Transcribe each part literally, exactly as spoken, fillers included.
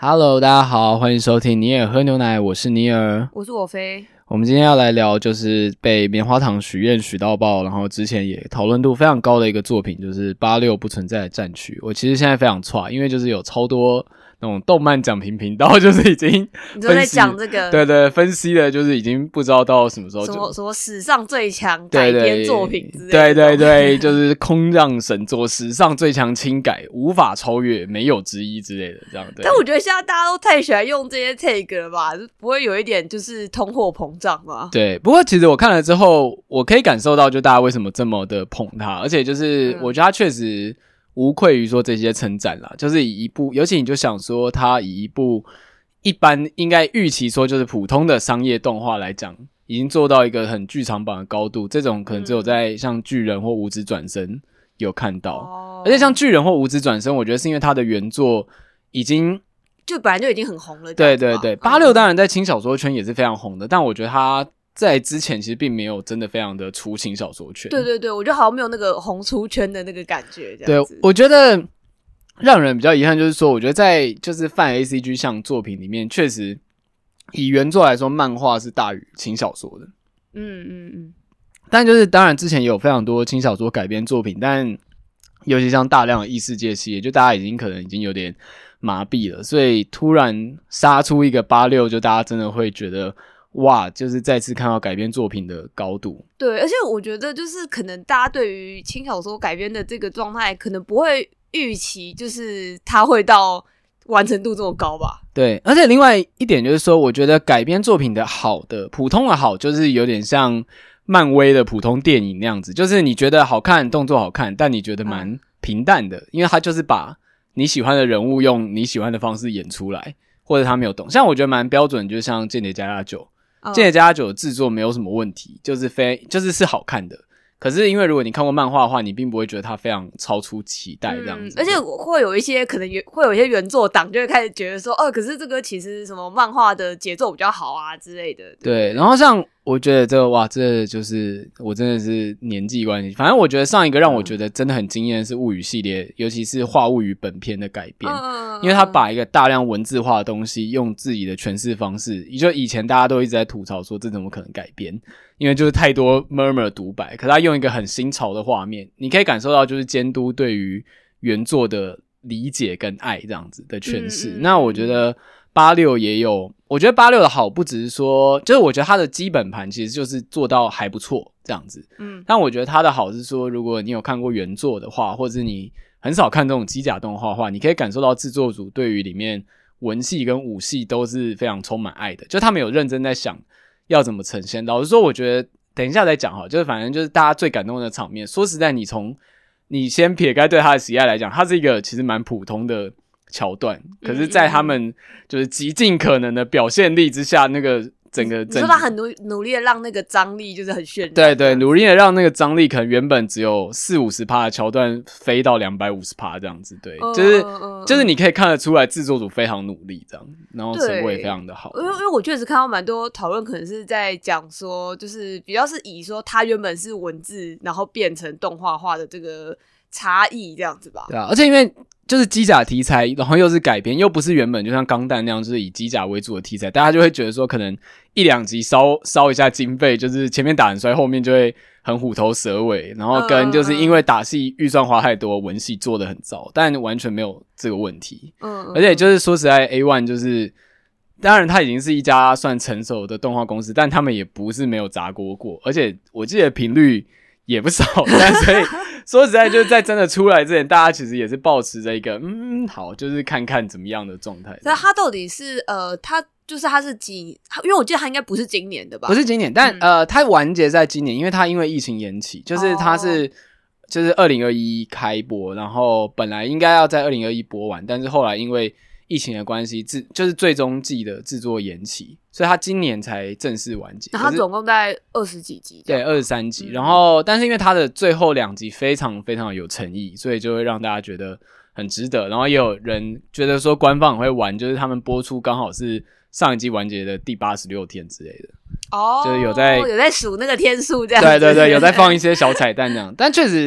Hello， 大家好，欢迎收听尼尔喝牛奶，我是尼尔， 我是我飞。 我们今天要来聊就是被棉花糖许愿许到爆，然后之前也讨论度非常高的一个作品，就是八六不存在的战区。我其实现在非常挫，因为就是有超多那种动漫讲评频道，就是已经你都在讲这个， 对对，分析的就是已经不知道到什么时候， 什么什么史上最强改编作品之类的， 对对 对, 对就是空降神作，史上最强轻改，无法超越，没有之一之类的这样。对， 但我觉得现在大家都太喜欢用这些 tag 了吧，不会有一点就是通货膨胀吗？ 对，不过其实我看了之后，我可以感受到就大家为什么这么的捧他，而且就是我觉得他确实无愧于说这些称赞啦，就是以一部，尤其你就想说他以一部一般应该预期说就是普通的商业动画来讲，已经做到一个很剧场版的高度，这种可能只有在像巨人或无职转生有看到、哦、而且像巨人或无职转生，我觉得是因为他的原作已经就本来就已经很红了。 对对对，八六当然在轻小说圈也是非常红的，但我觉得他在之前其实并没有真的非常的出轻小说圈。 对对对，我觉得好像没有那个红出圈的那个感觉这样子。 对，我觉得让人比较遗憾就是说，我觉得在就是泛 A C G 向作品里面，确实以原作来说，漫画是大于轻小说的。 嗯嗯嗯。 但就是当然之前也有非常多轻小说改编作品，但尤其像大量的异世界系列，就大家已经可能已经有点麻痹了，所以突然杀出一个八六，就大家真的会觉得哇，就是再次看到改编作品的高度。 对，而且我觉得就是可能大家对于轻小说改编的这个状态，可能不会预期就是它会到完成度这么高吧。 对，而且另外一点就是说，我觉得改编作品的好的普通的好，就是有点像漫威的普通电影那样子，就是你觉得好看，动作好看，但你觉得蛮平淡的、嗯、因为它就是把你喜欢的人物用你喜欢的方式演出来，或者他没有动。像我觉得蛮标准，就像间谍加加九，间谍加加九的制作没有什么问题，就是非就是是好看的。可是因为如果你看过漫画的话，你并不会觉得它非常超出期待这样子、嗯、 而且会有一些可能会有一些原作党就会开始觉得说，哦，可是这个其实什么漫画的节奏比较好啊之类的。 对, 对，然后像我觉得这个哇，这就是我真的是年纪关系，反正我觉得上一个让我觉得真的很惊艳的是物语系列、嗯、尤其是话物语本篇的改编、嗯、因为他把一个大量文字化的东西用自己的诠释方式，也就以前大家都一直在吐槽说这怎么可能改编，因为就是太多 murmur 独白，可是他用一个很新潮的画面，你可以感受到就是监督对于原作的理解跟爱这样子的诠释、嗯嗯、那我觉得八六也有，我觉得八六的好不只是说，就是我觉得它的基本盘其实就是做到还不错这样子，嗯，但我觉得它的好是说，如果你有看过原作的话，或者是你很少看这种机甲动画的话，你可以感受到制作组对于里面文戏跟武戏都是非常充满爱的，就他们有认真在想要怎么呈现。老实说，我觉得等一下再讲好，就是反正就是大家最感动的场面，说实在，你从你先撇开对他的喜爱来讲，它是一个其实蛮普通的桥段，可是在他们就是极尽可能的表现力之下，那个整个整你说他很努努力的让那个张力就是很渲染， 对对，努力的让那个张力可能原本只有四五十趴的桥段飞到两百五十趴这样子，对，嗯、就是、嗯、就是你可以看得出来制作组非常努力这样，然后成果也非常的好。 因为因为我确实看到蛮多讨论，可能是在讲说，就是比较是以说他原本是文字，然后变成动画化的这个差异这样子吧。 对啊，而且因为就是机甲题材，然后又是改编，又不是原本就像钢弹那样就是以机甲为主的题材，大家就会觉得说可能一两集烧烧一下经费，就是前面打很衰，后面就会很虎头蛇尾，然后跟就是因为打戏预算花太多，文戏做得很糟，但完全没有这个问题。嗯，而且就是说实在 A 一 就是当然它已经是一家算成熟的动画公司，但他们也不是没有砸锅过，而且我记得频率也不少，但所以说实在就是在真的出来之前，大家其实也是抱持着一个嗯好，就是看看怎么样的状态。 那他到底是呃，他就是他是几？因为我记得他应该不是今年的吧？ 不是今年，但、嗯、呃，他完结在今年，因为他因为疫情延期，就是他是、哦、就是二零二一开播，然后本来应该要在二零二一播完，但是后来因为疫情的关系，制就是最终季的制作延期，所以他今年才正式完结。 然后他总共大概二十几集， 对，二十三集、嗯。然后，但是因为他的最后两集非常非常有诚意，所以就会让大家觉得很值得。然后也有人觉得说官方很会玩，就是他们播出刚好是上一季完结的第八十六天之类的。哦，就是有在有在数那个天数这样子。 对对对，有在放一些小彩蛋这样。但确实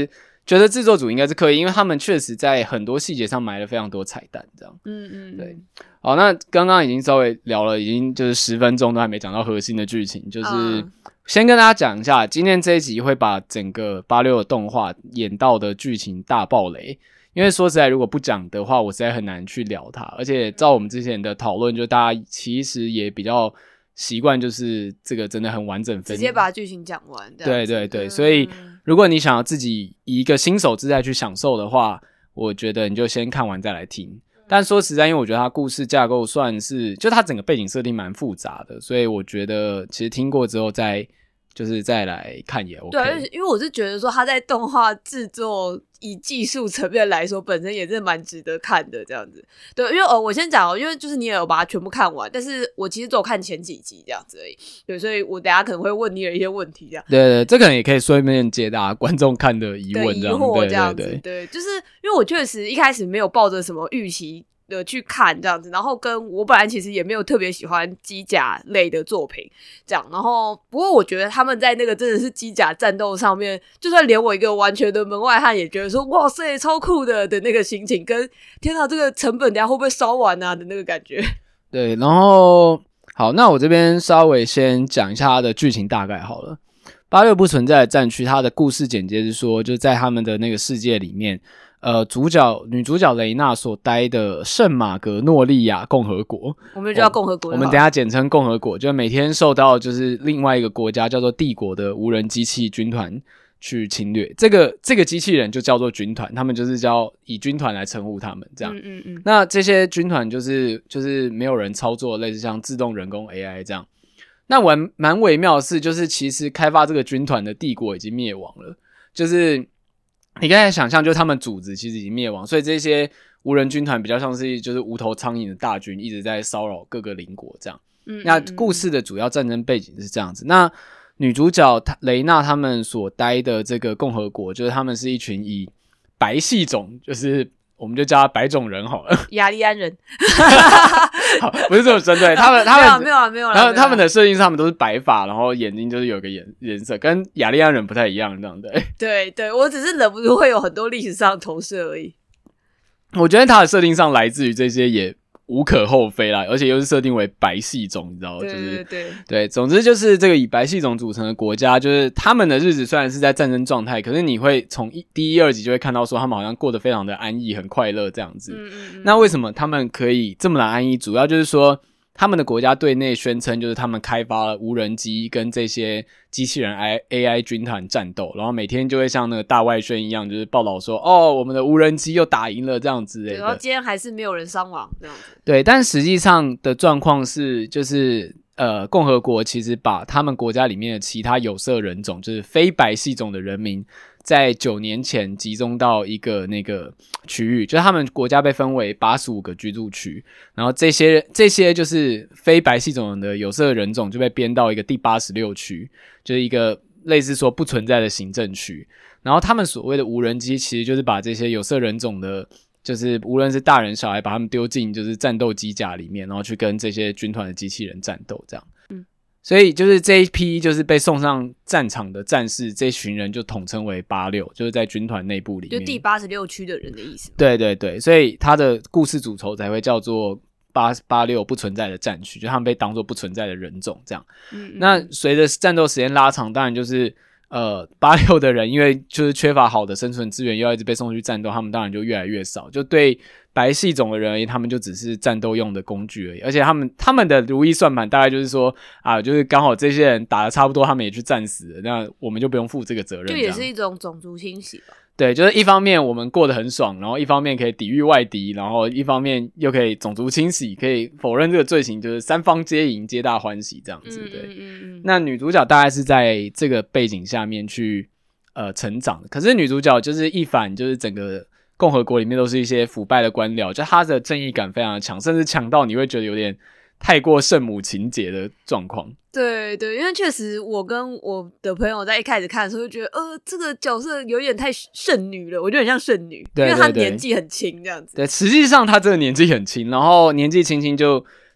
觉得制作组应该是刻意，因为他们确实在很多细节上埋了非常多彩蛋，这样。 嗯嗯， 对。好，那刚刚已经稍微聊了，已经就是十分钟都还没讲到核心的剧情，就是、嗯、先跟大家讲一下，今天这一集会把整个八六的动画演到的剧情大爆雷，因为说实在，如果不讲的话，我实在很难去聊它，而且照我们之前的讨论，就大家其实也比较习惯，就是这个真的很完整分， 直接把剧情讲完。 对对对，所以如果你想要自己以一个新手姿态去享受的话，我觉得你就先看完再来听。但说实在，因为我觉得它故事架构算是，就它整个背景设定蛮复杂的，所以我觉得其实听过之后再就是再来看也 OK。 对，因为我是觉得说它在动画制作以技术层面来说，本身也是蛮值得看的这样子。对，因为呃，我先讲哦，因为就是你也有把它全部看完，但是我其实只有看前几集这样子而已。对，所以我等一下可能会问你有一些问题这样。 对对，这可能也可以顺便解答观众看的疑问这样。 疑惑这样子。 对对对, 对，就是因为我确实一开始没有抱着什么预期的去看这样子，然后跟我本来其实也没有特别喜欢机甲类的作品这样，然后不过我觉得他们在那个真的是机甲战斗上面，就算连我一个完全的门外汉也觉得说哇塞超酷的的那个心情，跟天哪这个成本等一下会不会烧完啊的那个感觉。 对，然后好，那我这边稍微先讲一下它的剧情大概好了。八六不存在的战区，它的故事简介是说，就在他们的那个世界里面，呃，主角女主角雷娜所待的圣马格诺利亚共和国， 我们就叫共和国， 我们等一下简称共和国，就每天受到就是另外一个国家叫做帝国的无人机器军团去侵略。这个这个机器人就叫做军团，他们就是叫以军团来称呼他们这样。嗯嗯嗯。那这些军团就是就是没有人操作，类似像自动人工 A I 这样。那蛮蛮微妙的是，就是其实开发这个军团的帝国已经灭亡了，就是你刚才想象，就是他们组织其实已经灭亡，所以这些无人军团比较像是就是无头苍蝇的大军，一直在骚扰各个邻国这样。嗯，那故事的主要战争背景是这样子。那女主角雷娜他们所待的这个共和国，就是他们是一群以白系种，就是我们就叫他白种人好了， 雅利安人。 好，不是这种针对他们，他们没有啊，没有啊， 然后他们的设定上，他们都是白发，然后眼睛就是有个颜颜色，跟雅利安人不太一样，这样对。 对对，我只是忍不住会有很多历史上的投射而已。 我觉得他的设定上来自于这些也无可厚非啦，而且又是设定为白系种，你知道吗？ 对对对对, 对，总之就是这个以白系种组成的国家，就是他们的日子虽然是在战争状态，可是你会从一第一二集就会看到说他们好像过得非常的安逸，很快乐这样子。嗯嗯嗯。那为什么他们可以这么的安逸？主要就是说他们的国家对内宣称，就是他们开发了无人机跟这些机器人 A I 军团战斗，然后每天就会像那个大外宣一样，就是报道说，哦，我们的无人机又打赢了这样子。 然后今天还是没有人伤亡这样子。 对，但实际上的状况是，就是呃，共和国其实把他们国家里面的其他有色人种，就是非白系种的人民，在九年前集中到一个那个区域，就是他们国家被分为八十五个居住区，然后这些这些就是非白系种的有色人种就被编到一个第八十六区，就是一个类似说不存在的行政区。然后他们所谓的无人机，其实就是把这些有色人种的，就是无论是大人小孩，把他们丢进就是战斗机甲里面，然后去跟这些军团的机器人战斗这样。所以就是这一批就是被送上战场的战士，这群人就统称为八六，就是在军团内部里面， 就第八十六区的人的意思。 对对对，所以他的故事主轴才会叫做八八六不存在的战区，就他们被当作不存在的人种这样。嗯嗯。那随着战斗时间拉长，当然就是呃八六的人因为就是缺乏好的生存资源，又要一直被送去战斗，他们当然就越来越少，就对白系种的人而言，他们就只是战斗用的工具而已。而且他们他们的如意算盘大概就是说啊，就是刚好这些人打得差不多，他们也去战死了，那我们就不用负这个责任。 就也是一种种族清洗吧。 对，就是一方面我们过得很爽，然后一方面可以抵御外敌，然后一方面又可以种族清洗，可以否认这个罪行，就是三方皆赢，皆大欢喜这样子。对，嗯嗯嗯。那女主角大概是在这个背景下面去呃成长的，可是女主角就是一反就是整个共和国里面都是一些腐败的官僚，就她的正义感非常的强，甚至强到你会觉得有点太过圣母情节的状况。 对对，因为确实我跟我的朋友在一开始看的时候就觉得呃这个角色有点太圣女了，我觉得很像圣女，对对对，因为她年纪很轻这样子。 对，实际上她这个年纪很轻，然后年纪轻轻就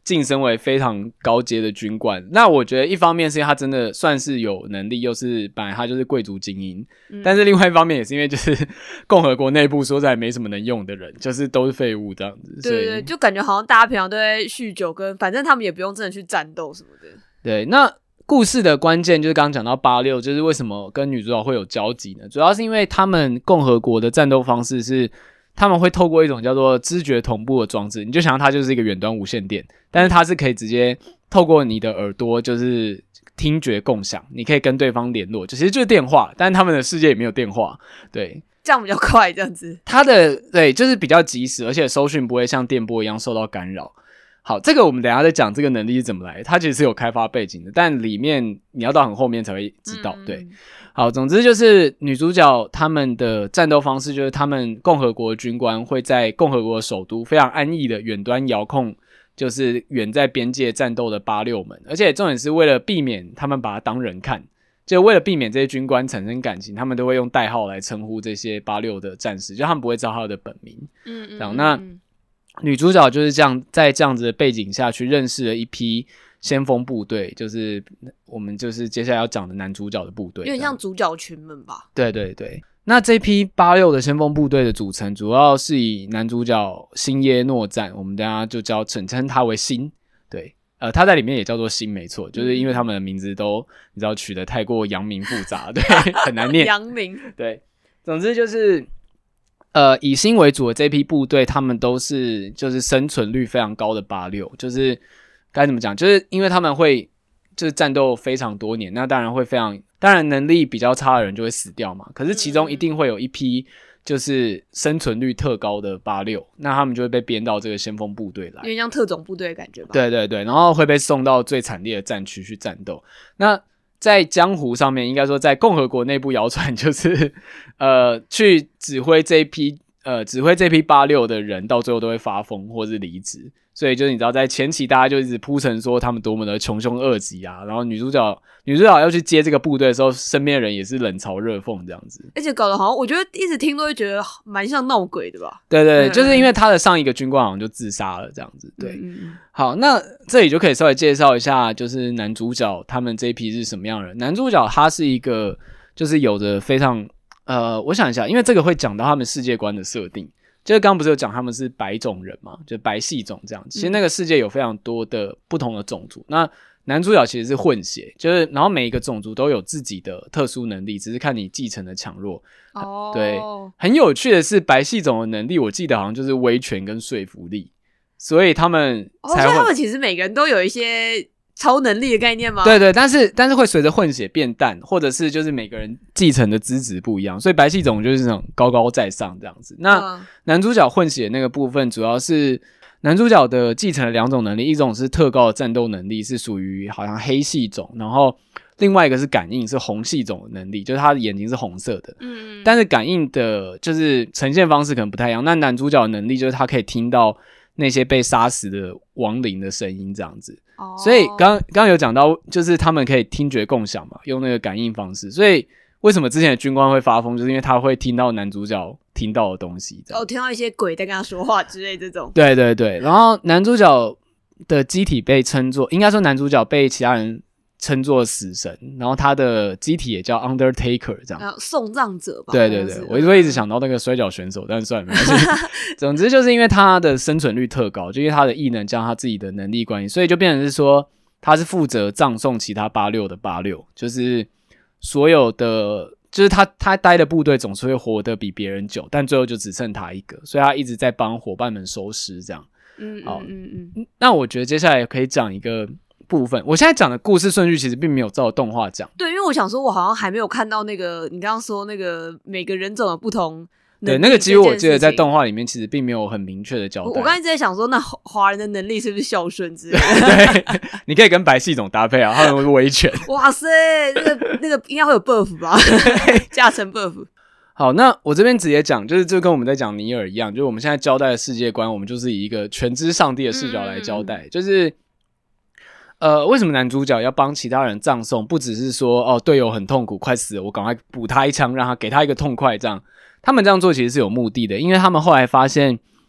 晋升为非常高阶的军官。那我觉得一方面是因为他真的算是有能力，又是本来他就是贵族精英、嗯、但是另外一方面也是因为就是共和国内部说实在没什么能用的人，就是都是废物这样子。 对对对，就感觉好像大家平常都在酗酒，跟反正他们也不用真的去战斗什么的。 对，那故事的关键就是刚刚讲到八六，就是为什么跟女主角会有交集呢？主要是因为他们共和国的战斗方式是他们会透过一种叫做知觉同步的装置，你就想象它就是一个远端无线电，但是它是可以直接透过你的耳朵就是听觉共享，你可以跟对方联络，就其实就是电话，但是他们的世界也没有电话，对， 这样比较快，这样子。 它的对就是比较及时，而且收讯不会像电波一样受到干扰。好，这个我们等一下再讲这个能力是怎么来的，它其实是有开发背景的，但里面你要到很后面才会知道。嗯、对，好，总之就是女主角他们的战斗方式就是他们共和国军官会在共和国的首都非常安逸的远端遥控，就是远在边界战斗的八六们，而且重点是为了避免他们把它当人看，就为了避免这些军官产生感情，他们都会用代号来称呼这些八六的战士，就他们不会知道他的本名。嗯嗯，这样那。女主角就是这样，在这样子的背景下去认识了一批先锋部队，就是我们就是接下来要讲的男主角的部队， 有点像主角群们吧。 对对对，那这批八六的先锋部队的组成，主要是以男主角星耶诺赞，我们等一下就叫称称他为星，对，呃，他在里面也叫做星，没错，就是因为他们的名字都你知道取得太过阳明复杂，对，很难念。 阳明， 对，总之就是。呃，以星为主的这批部队，他们都是就是生存率非常高的八六，就是该怎么讲，就是因为他们会就是战斗非常多年，那当然会非常，当然能力比较差的人就会死掉嘛。可是其中一定会有一批就是生存率特高的八六，那他们就会被编到这个先锋部队来， 有点像特种部队的感觉吧。 对对对，然后会被送到最惨烈的战区去战斗。那在江湖上面，应该说在共和国内部谣传，就是呃，去指挥这一批呃指挥这批八六的人，到最后都会发疯或是离职。所以就是你知道，在前期大家就一直铺陈说他们多么的穷凶恶极啊，然后女主角女主角要去接这个部队的时候，身边的人也是冷嘲热讽这样子， 而且搞得好像我觉得一直听都会觉得蛮像闹鬼的吧？ 对对，就是因为他的上一个军官好像就自杀了这样子。对，嗯、好，那这里就可以稍微介绍一下，就是男主角他们这一批是什么样的人。男主角他是一个就是有着非常呃，我想一下，因为这个会讲到他们世界观的设定。就是刚刚不是有讲他们是白种人嘛，就白系种这样。其实那个世界有非常多的不同的种族，那男主角其实是混血，就是然后每一个种族都有自己的特殊能力，只是看你继承的强弱。哦，对，很有趣的是白系种的能力，我记得好像就是威权跟说服力，所以他们才会、哦、 所以他们其实每个人都有一些超能力的概念吗？ 对对，但是但是会随着混血变淡，或者是就是每个人继承的资质不一样，所以白系种就是那种高高在上这样子。那、嗯、男主角混血那个部分，主要是男主角的继承了两种能力，一种是特高的战斗能力，是属于好像黑系种，然后另外一个是感应，是红系种的能力，就是他的眼睛是红色的。嗯，但是感应的就是呈现方式可能不太一样。那男主角的能力就是他可以听到那些被杀死的亡灵的声音这样子。所以刚刚刚有讲到，就是他们可以听觉共享嘛，用那个感应方式。所以为什么之前的军官会发疯，就是因为他会听到男主角听到的东西，这样。 哦，听到一些鬼在跟他说话之类这种。 对对对，然后男主角的机体被称作，应该说男主角被其他人称作死神，然后他的机体也叫 Undertaker 这样， 送葬者吧。 对对对，我会一直想到那个摔跤选手，但是算了没关系。总之就是因为他的生存率特高，就因为他的异能加上他自己的能力关系，所以就变成是说他是负责葬送其他八六的八六，就是所有的就是他他待的部队总是会活得比别人久，但最后就只剩他一个，所以他一直在帮伙伴们收尸这样。嗯嗯嗯嗯。那我觉得接下来可以讲一个部分，我现在讲的故事顺序其实并没有照动画讲。 对，因为我想说，我好像还没有看到那个你刚刚说那个每个人种的不同。 对，那个几乎我记得在动画里面其实并没有很明确的交代。 我, 我刚才一直在想说，那华人的能力是不是孝顺之类的？ 对，你可以跟白系种搭配啊，他们会威权。 哇塞，那个那个应该会有 buff 吧？加成 buff。 好，那我这边直接讲，就是就跟我们在讲尼尔一样，就是我们现在交代的世界观，我们就是以一个全知上帝的视角来交代，嗯、就是呃，为什么男主角要帮其他人葬送？不只是说哦，队友很痛苦，快死了，我赶快补他一枪，让他给他一个痛快，这样。他们这样做其实是有目的的，因为他们后来发现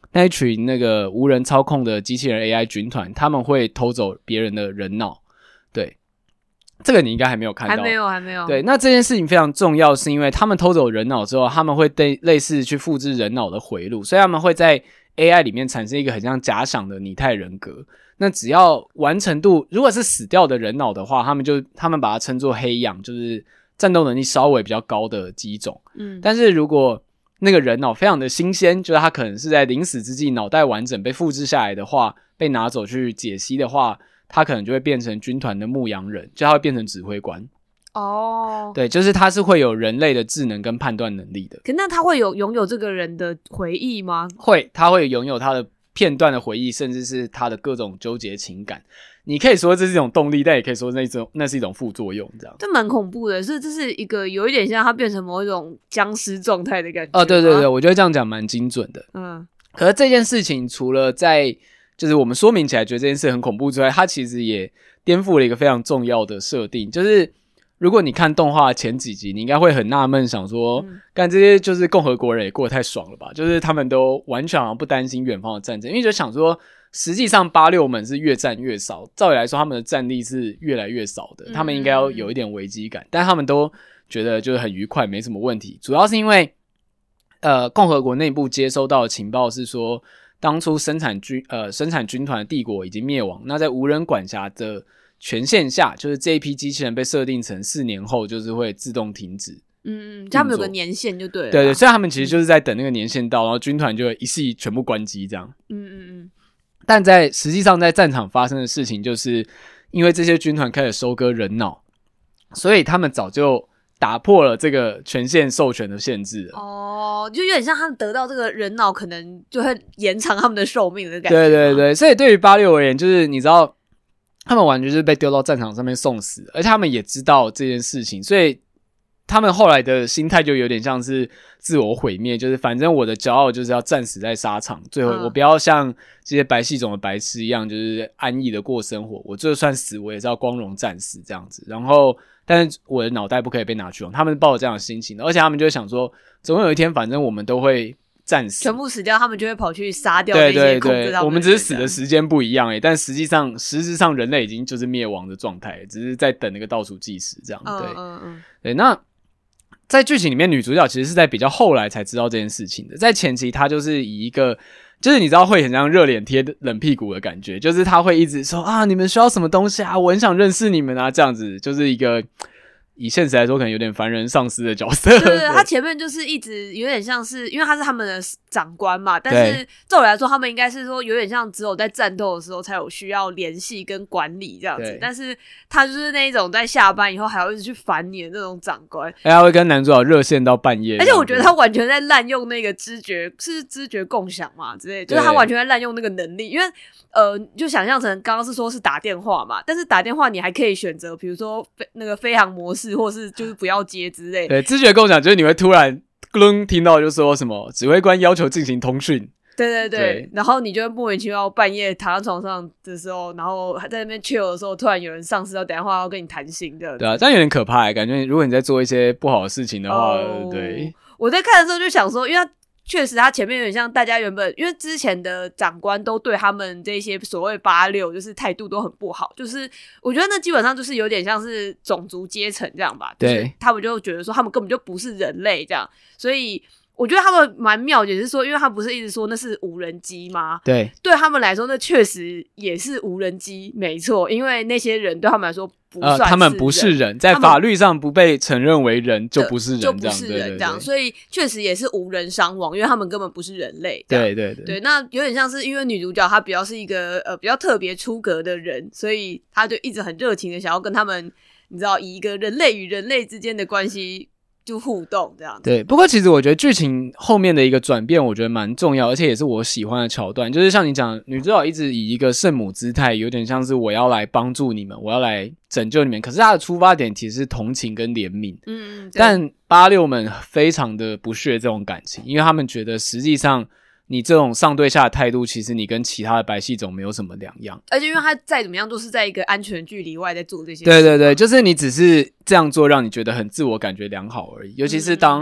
那一群那个无人操控的机器人 A I 军团，他们会偷走别人的人脑。对，这个你应该还没有看到， 还没有，还没有。 对，那这件事情非常重要，是因为他们偷走人脑之后，他们会对类似去复制人脑的回路，所以他们会在 A I 里面产生一个很像假想的拟态人格。那只要完成度，如果是死掉的人脑的话，他们就他们把它称作黑氧，就是战斗能力稍微比较高的机种。嗯，但是如果那个人脑非常的新鲜，就是他可能是在临死之际脑袋完整被复制下来的话，被拿走去解析的话，他可能就会变成军团的牧羊人，就他会变成指挥官。哦，对，就是他是会有人类的智能跟判断能力的。 可那他会有拥有这个人的回忆吗？ 会，他会拥有他的片段的回忆，甚至是他的各种纠结情感。你可以说这是一种动力，但也可以说那种那是一种副作用，这样。 这蛮恐怖的，是这是一个有一点像他变成某一种僵尸状态的感觉。 哦，对对对，我觉得这样讲蛮精准的。嗯，可是这件事情除了在就是我们说明起来觉得这件事很恐怖之外，它其实也颠覆了一个非常重要的设定，就是如果你看动画前几集，你应该会很纳闷，想说干、嗯、这些就是共和国人也过得太爽了吧，就是他们都完全好像不担心远方的战争，因为就想说实际上八六们是越战越少，照理来说他们的战力是越来越少的，他们应该要有一点危机感，但他们都觉得就是很愉快，没什么问题。主要是因为呃，共和国内部接收到的情报是说，当初生产军呃生产军团的帝国已经灭亡，那在无人管辖的权限下，就是这一批机器人被设定成四年后就是会自动停止。 嗯嗯，他们有个年限就对了。 对对，所以他们其实就是在等那个年限到，然后军团就一系全部关机这样。嗯嗯嗯。但在实际上在战场发生的事情，就是因为这些军团开始收割人脑，所以他们早就打破了这个权限授权的限制了。 哦，就有点像他们得到这个人脑，可能就会延长他们的寿命的感觉。 对对对，所以对于八六而言，就是你知道，他们完全就是被丢到战场上面送死，而且他们也知道这件事情，所以他们后来的心态就有点像是自我毁灭，就是反正我的骄傲就是要战死在沙场，最后我不要像这些白系种的白痴一样，就是安逸的过生活，我就算死我也是要光荣战死这样子。然后但是我的脑袋不可以被拿去用，他们抱着这样的心情，而且他们就会想说总有一天反正我们都会战死， 全部死掉，他们就会跑去杀掉那些控制他们的人。对对对， 我们只是死的时间不一样而已，但实际上实质上人类已经就是灭亡的状态，只是在等那个倒数计时这样。对，嗯嗯嗯，对。那在剧情里面，女主角其实是在比较后来才知道这件事情的，在前期她就是以一个就是你知道会很像热脸贴冷屁股的感觉，就是她会一直说啊你们需要什么东西啊，我很想认识你们啊，这样子，就是一个以现实来说可能有点凡人上司的角色。 对对对，他前面就是一直有点像是因为他是他们的长官嘛，但是照理来说他们应该是说有点像只有在战斗的时候才有需要联系跟管理这样子，但是他就是那一种在下班以后还要一直去烦你的那种长官， 他会跟男主角热线到半夜， 而且我觉得他完全在滥用那个知觉，是知觉共享嘛之类的，就是他完全在滥用那个能力，因为呃就想象成刚刚是说是打电话嘛，但是打电话你还可以选择比如说那个飞行模式或是就是不要接之类的。 对，知觉共享就是你会突然咕听到就说什么指挥官要求进行通讯。 对对 对, 对，然后你就会莫名其妙半夜躺在床上的时候，然后还在那边 chill 的时候，突然有人上司要打电话要跟你谈心的。 对啊，这样有点可怕，感觉如果你在做一些不好的事情的话，哦、对。 我在看的时候就想说，因为他确实他前面有点像大家原本因为之前的长官都对他们这些所谓八六就是态度都很不好，就是我觉得那基本上就是有点像是种族阶层这样吧， 对， 就是他们就觉得说他们根本就不是人类这样，所以我觉得他们蛮妙，也是说因为他不是一直说那是无人机吗？ 对， 对他们来说那确实也是无人机没错，因为那些人对他们来说不算是人、呃、 他们不是人，在法律上不被承认为人就不是人， 就不是人这样，所以确实也是无人伤亡，因为他们根本不是人类。 对对对对，那有点像是因为女主角她比较是一个呃比较特别出格的人，所以她就一直很热情的想要跟他们，你知道以一个人类与人类之间的关系就互动这样子。 对，不过其实我觉得剧情后面的一个转变我觉得蛮重要，而且也是我喜欢的桥段，就是像你讲女主角一直以一个圣母姿态，有点像是我要来帮助你们，我要来拯救你们，可是她的出发点其实是同情跟怜悯。嗯，但八六们非常的不屑这种感情，因为他们觉得实际上你这种上对下的态度，其实你跟其他的白系种没有什么两样， 而且因为他再怎么样都是在一个安全距离外在做这些事。 对对对，就是你只是这样做让你觉得很自我感觉良好而已，尤其是当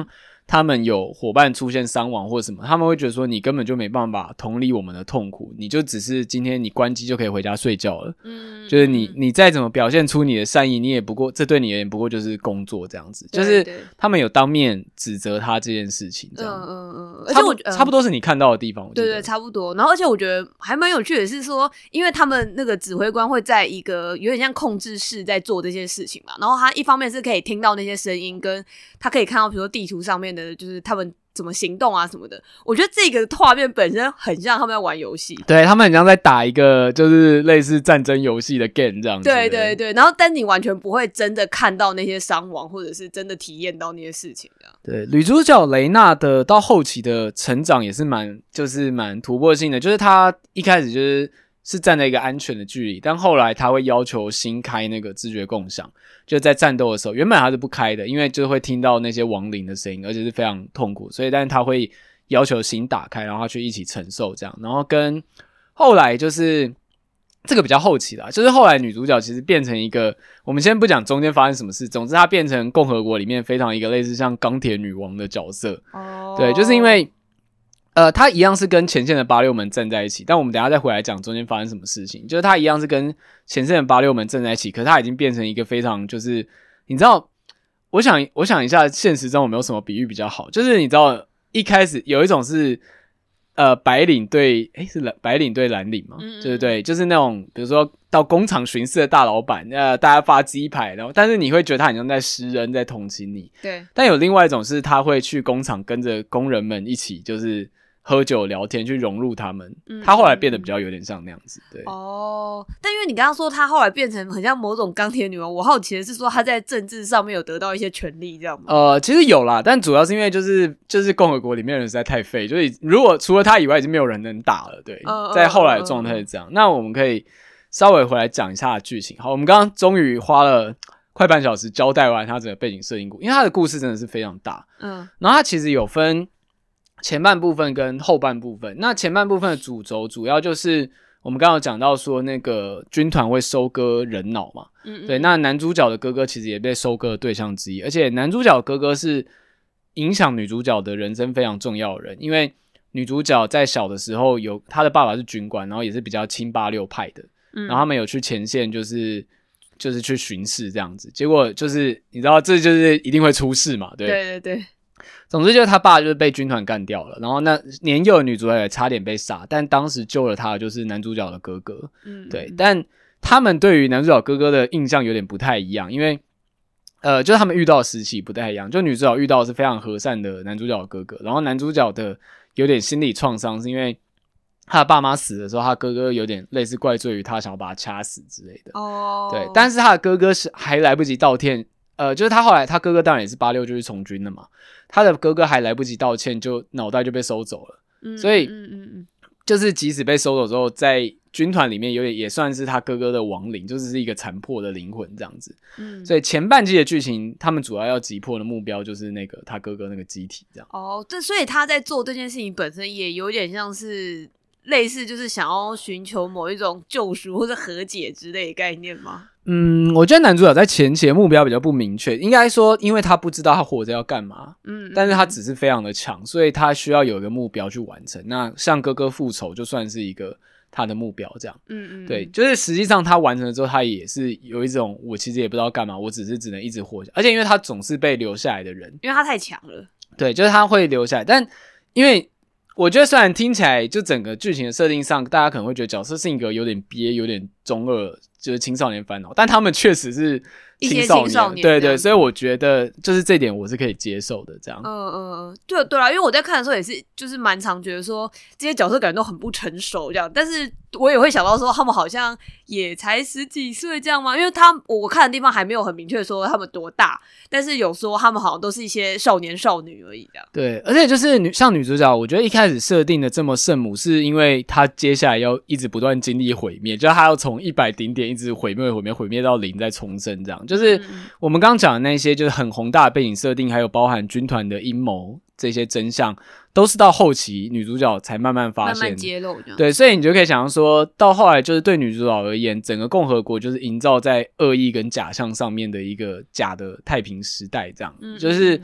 他们有伙伴出现伤亡或什么，他们会觉得说你根本就没办法同理我们的痛苦，你就只是今天你关机就可以回家睡觉了。嗯，就是你你再怎么表现出你的善意，你也不过这对你而言不过就是工作这样子。就是他们有当面指责他这件事情，这样。嗯嗯嗯，而且我觉得差不多是你看到的地方，我觉得对对差不多。然后而且我觉得还蛮有趣的是说，因为他们那个指挥官会在一个有点像控制室在做这些事情嘛，然后他一方面是可以听到那些声音，跟他可以看到比如说地图上面的就是他们怎么行动啊什么的。我觉得这个画面本身很像他们在玩游戏， 对，他们很像在打一个就是类似战争游戏的 game 这样子。 对对对，然后但你完全不会真的看到那些伤亡，或者是真的体验到那些事情这样。 对，女主角雷娜的到后期的成长也是蛮就是蛮突破性的，就是她一开始就是是站在一个安全的距离，但后来她会要求新开那个知觉共享，就在战斗的时候，原本她是不开的，因为就会听到那些亡灵的声音，而且是非常痛苦，所以但是她会要求新打开，然后她去一起承受这样，然后跟后来就是这个比较后期啦，就是后来女主角其实变成一个，我们先不讲中间发生什么事，总之她变成共和国里面非常一个类似像钢铁女王的角色。哦，对，就是因为呃，她一样是跟前线的八六们站在一起，但我们等一下再回来讲中间发生什么事情。就是她一样是跟前线的八六们站在一起，可是她已经变成一个非常就是你知道，我想我想一下，现实中有没有什么比喻比较好？就是你知道一开始有一种是。呃，白领对，诶是白领对蓝领吗？嗯嗯，对对，就是那种，比如说到工厂巡视的大老板，呃，大家发鸡排，然后，但是你会觉得他好像在施恩，在同情你。 对。 但有另外一种是，他会去工厂跟着工人们一起，就是喝酒聊天，去融入他们。嗯，他后来变得比较有点像那样子，对。 哦，但因为你刚刚说他后来变成很像某种钢铁女王，我好奇的是说他在政治上面有得到一些权利，这样吗？ 呃，其实有啦，但主要是因为就是就是共和国里面的人实在太废，就是如果除了他以外，已经没有人能打了，对。呃、在后来的状态是这样、呃呃。那我们可以稍微回来讲一下剧情。好，我们刚刚终于花了快半小时交代完他整个背景设定故，因为他的故事真的是非常大。嗯，然后他其实有分前半部分跟后半部分。那前半部分的主轴主要就是我们刚刚有讲到说那个军团会收割人脑嘛，嗯嗯，对，那男主角的哥哥其实也被收割的对象之一，而且男主角的哥哥是影响女主角的人生非常重要的人，因为女主角在小的时候有她的爸爸是军官，然后也是比较亲八六派的，嗯，然后他们有去前线就是就是去巡视这样子，结果就是你知道这就是一定会出事嘛，对对对对。 总之就是他爸就是被军团干掉了，然后那年幼的女主角也差点被杀，但当时救了他的就是男主角的哥哥。嗯，对，但他们对于男主角哥哥的印象有点不太一样，因为呃，就是他们遇到的时期不太一样，就女主角遇到的是非常和善的男主角的哥哥，然后男主角的有点心理创伤，是因为他的爸妈死的时候，他哥哥有点类似怪罪于他，想要把他掐死之类的。哦，对，但是他的哥哥是还来不及道歉。呃，就是他后来，他哥哥当然也是八六就去从军了嘛。他的哥哥还来不及道歉，就脑袋就被收走了。嗯，所以，嗯嗯嗯，就是即使被收走之后，在军团里面有点也算是他哥哥的亡灵，就是是一个残破的灵魂这样子。嗯，所以前半季的剧情，他们主要要击破的目标就是那个他哥哥那个机体这样。 哦，这所以他在做这件事情本身也有点像是类似，就是想要寻求某一种救赎或者和解之类的概念吗？ 嗯，我觉得男主角在前期的目标比较不明确，应该说因为他不知道他活着要干嘛，嗯，但是他只是非常的强，所以他需要有一个目标去完成。那向哥哥复仇就算是一个他的目标这样，嗯嗯，对，就是实际上他完成了之后，他也是有一种我其实也不知道干嘛，我只是只能一直活下，而且因为他总是被留下来的人， 因为他太强了， 对，就是他会留下来，但因为我觉得虽然听起来就整个剧情的设定上，大家可能会觉得角色性格有点憋，有点中二，就是青少年烦恼，但他们确实是青少年，青少年对对，所以我觉得就是这点我是可以接受的，这样。 嗯嗯嗯，对对啦，因为我在看的时候也是，就是蛮常觉得说这些角色感觉都很不成熟这样，但是我也会想到说他们好像也才十几岁这样吗？因为他我看的地方还没有很明确说他们多大，但是有说他们好像都是一些少年少女而已这样。 对，而且就是女像女主角，我觉得一开始设定的这么圣母，是因为她接下来要一直不断经历毁灭，就是她要从一百顶点一直毁灭毁灭毁灭到零再重生这样。就是我们刚刚讲的那些就是很宏大的背景设定，还有包含军团的阴谋这些真相，都是到后期女主角才慢慢发现， 慢慢揭露这样。 对，所以你就可以想象说到后来就是对女主角而言，整个共和国就是营造在恶意跟假象上面的一个假的太平时代这样，嗯、就是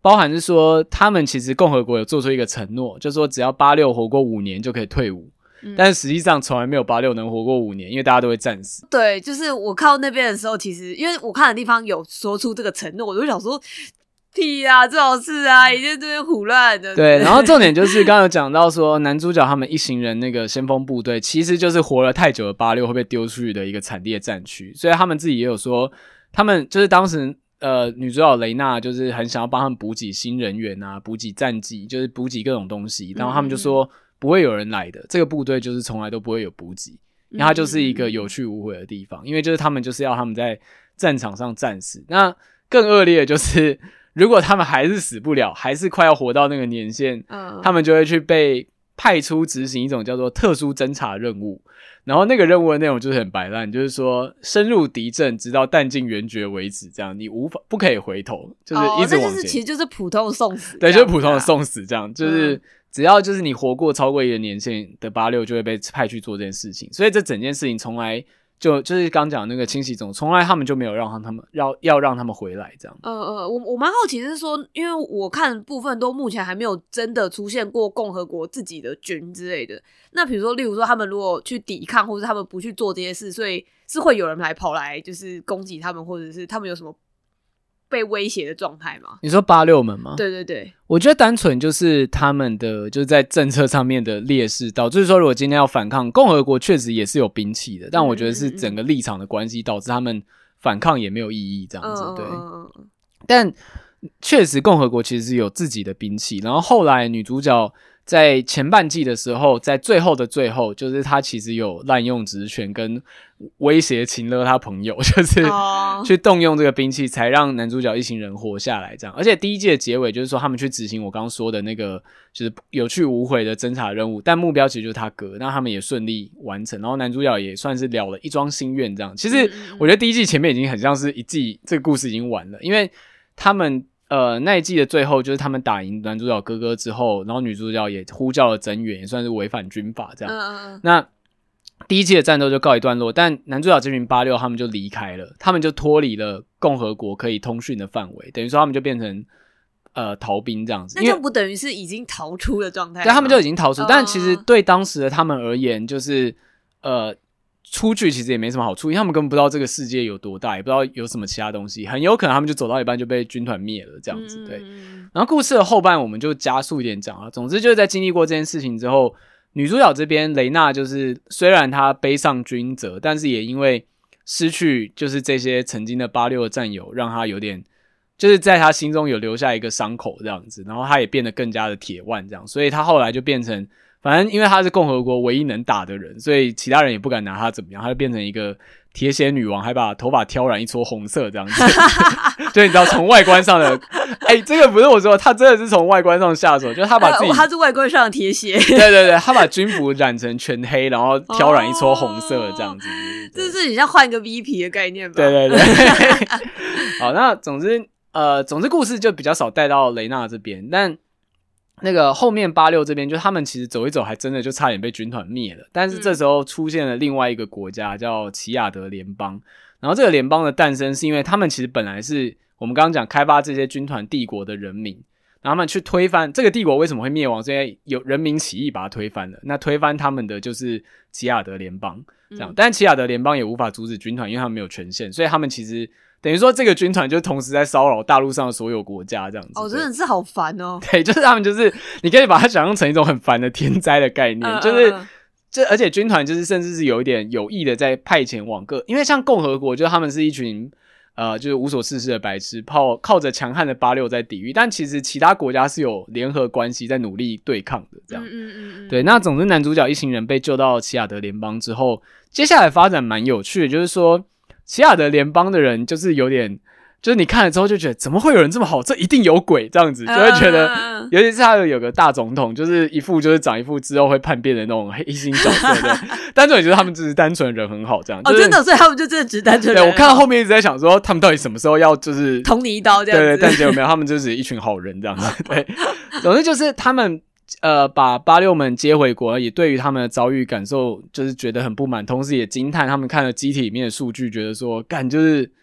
包含是说他们其实共和国有做出一个承诺，就是说只要八六活过五年就可以退伍。但是实际上从来没有八六能活过五年，因为大家都会战死。 对，就是我看到那边的时候，其实因为我看的地方有说出这个承诺，我就想说屁啊，最好是啊，一定这边胡乱的。 对，然后重点就是刚刚有讲到说男主角他们一行人那个先锋部队其实就是活了太久的八六会被丢出去的一个惨烈战区，所以他们自己也有说他们就是当时呃女主角雷娜就是很想要帮他们补给新人员啊，补给战绩，就是补给各种东西，然后他们就说、嗯不会有人来的，这个部队就是从来都不会有补给，因为它就是一个有去无回的地方，因为就是他们就是要他们在战场上战死。那更恶劣的就是如果他们还是死不了，还是快要活到那个年限、嗯、他们就会去被派出执行一种叫做特殊侦察任务，然后那个任务的内容就是很白烂，就是说深入敌阵直到弹尽援绝为止，这样你无法不可以回头，就是一直往前、哦、 就是其实就是普通的送死， 对，就是普通的送死，这样就是只要就是你活过超过一个年限的八六就会被派去做这件事情，所以这整件事情从来就就是刚讲那个清洗总从来他们就没有让他们要要让他们回来这样。 呃呃，我我蛮好奇是说，因为我看部分都目前还没有真的出现过共和国自己的军之类的。那比如说，例如说他们如果去抵抗，或者他们不去做这些事，所以是会有人来跑来就是攻击他们，或者是他们有什么被威胁的状态吗？ 你说八六们吗？ 对对对， 我觉得单纯就是他们的就是在政策上面的劣势，导致说如果今天要反抗，共和国确实也是有兵器的，但我觉得是整个立场的关系导致他们反抗也没有意义这样子。对，但确实共和国其实是有自己的兵器，然后后来女主角在前半季的时候，在最后的最后，就是他其实有滥用职权跟威胁情勒他朋友，就是去动用这个兵器才让男主角一行人活下来这样。而且第一季的结尾就是说他们去执行我刚刚说的那个就是有去无回的侦察任务，但目标其实就是他哥，那他们也顺利完成，然后男主角也算是了了一桩心愿这样。其实我觉得第一季前面已经很像是一季这个故事已经完了，因为他们呃，那一季的最后就是他们打赢男主角哥哥之后，然后女主角也呼叫了增援，也算是违反军法这样。嗯、那第一季的战斗就告一段落，但男主角这群八六他们就离开了，他们就脱离了共和国可以通讯的范围，等于说他们就变成呃逃兵这样子。 那这样不等于是已经逃出的状态？ 对，他们就已经逃出，嗯、但其实对当时的他们而言，就是呃。出去其实也没什么好处，因为他们根本不知道这个世界有多大，也不知道有什么其他东西，很有可能他们就走到一半就被军团灭了这样子。对，然后故事的后半我们就加速一点讲啊。总之就是在经历过这件事情之后，女主角这边雷娜就是虽然她背上军责，但是也因为失去就是这些曾经的八六的战友，让她有点就是在她心中有留下一个伤口这样子，然后她也变得更加的铁腕这样，所以她后来就变成。反正因为她是共和国唯一能打的人，所以其他人也不敢拿她怎么样，她就变成一个铁血女王，还把头发挑染一撮红色这样子。就你知道从外观上的，哎、欸，这个不是我说，她真的是从外观上下手，就是她把自己， 她、呃、是外观上的铁血。 对对对，她把军服染成全黑，然后挑染一撮红色这样子。哦、 这是你像换一个 V P 的概念吧？ 对对对。好，那总之呃，总之故事就比较少带到雷娜这边，但。那个后面八六这边就他们其实走一走还真的就差点被军团灭了，但是这时候出现了另外一个国家叫奇亚德联邦，然后这个联邦的诞生是因为他们其实本来是我们刚刚讲开发这些军团帝国的人民，然后他们去推翻这个帝国为什么会灭亡，是因为有人民起义把它推翻了，那推翻他们的就是奇亚德联邦这样，但奇亚德联邦也无法阻止军团，因为他们没有权限，所以他们其实等于说这个军团就同时在骚扰大陆上的所有国家这样子。 哦，真的是好烦哦。 对，就是他们就是你可以把它想象成一种很烦的天灾的概念，嗯、就是这而且军团就是甚至是有一点有意的在派遣往各，因为像共和国就他们是一群呃就是无所事事的白痴，靠靠着强悍的八六在抵御，但其实其他国家是有联合关系在努力对抗的这样。嗯嗯嗯对，那总之男主角一行人被救到奇亚德联邦之后，接下来发展蛮有趣的，就是说。奇亚德联邦的人就是有点，就是你看了之后就觉得怎么会有人这么好，这一定有鬼这样子，就会觉得，呃、尤其是他有个大总统，就是一副就是长一副之后会叛变的那种黑心角色的，但是我觉得他们只是单纯人很好这样。 哦， 就是、 真的，所以他们就真的只是单纯人。 对，我看到后面一直在想说，他们到底什么时候要就是捅你一刀这样子？ 对对，但结果没有，他们就是一群好人这样子。对，总之就是他们。呃，把八六们接回国，也对于他们的遭遇感受就是觉得很不满，同时也惊叹他们看了机体里面的数据，觉得说干就是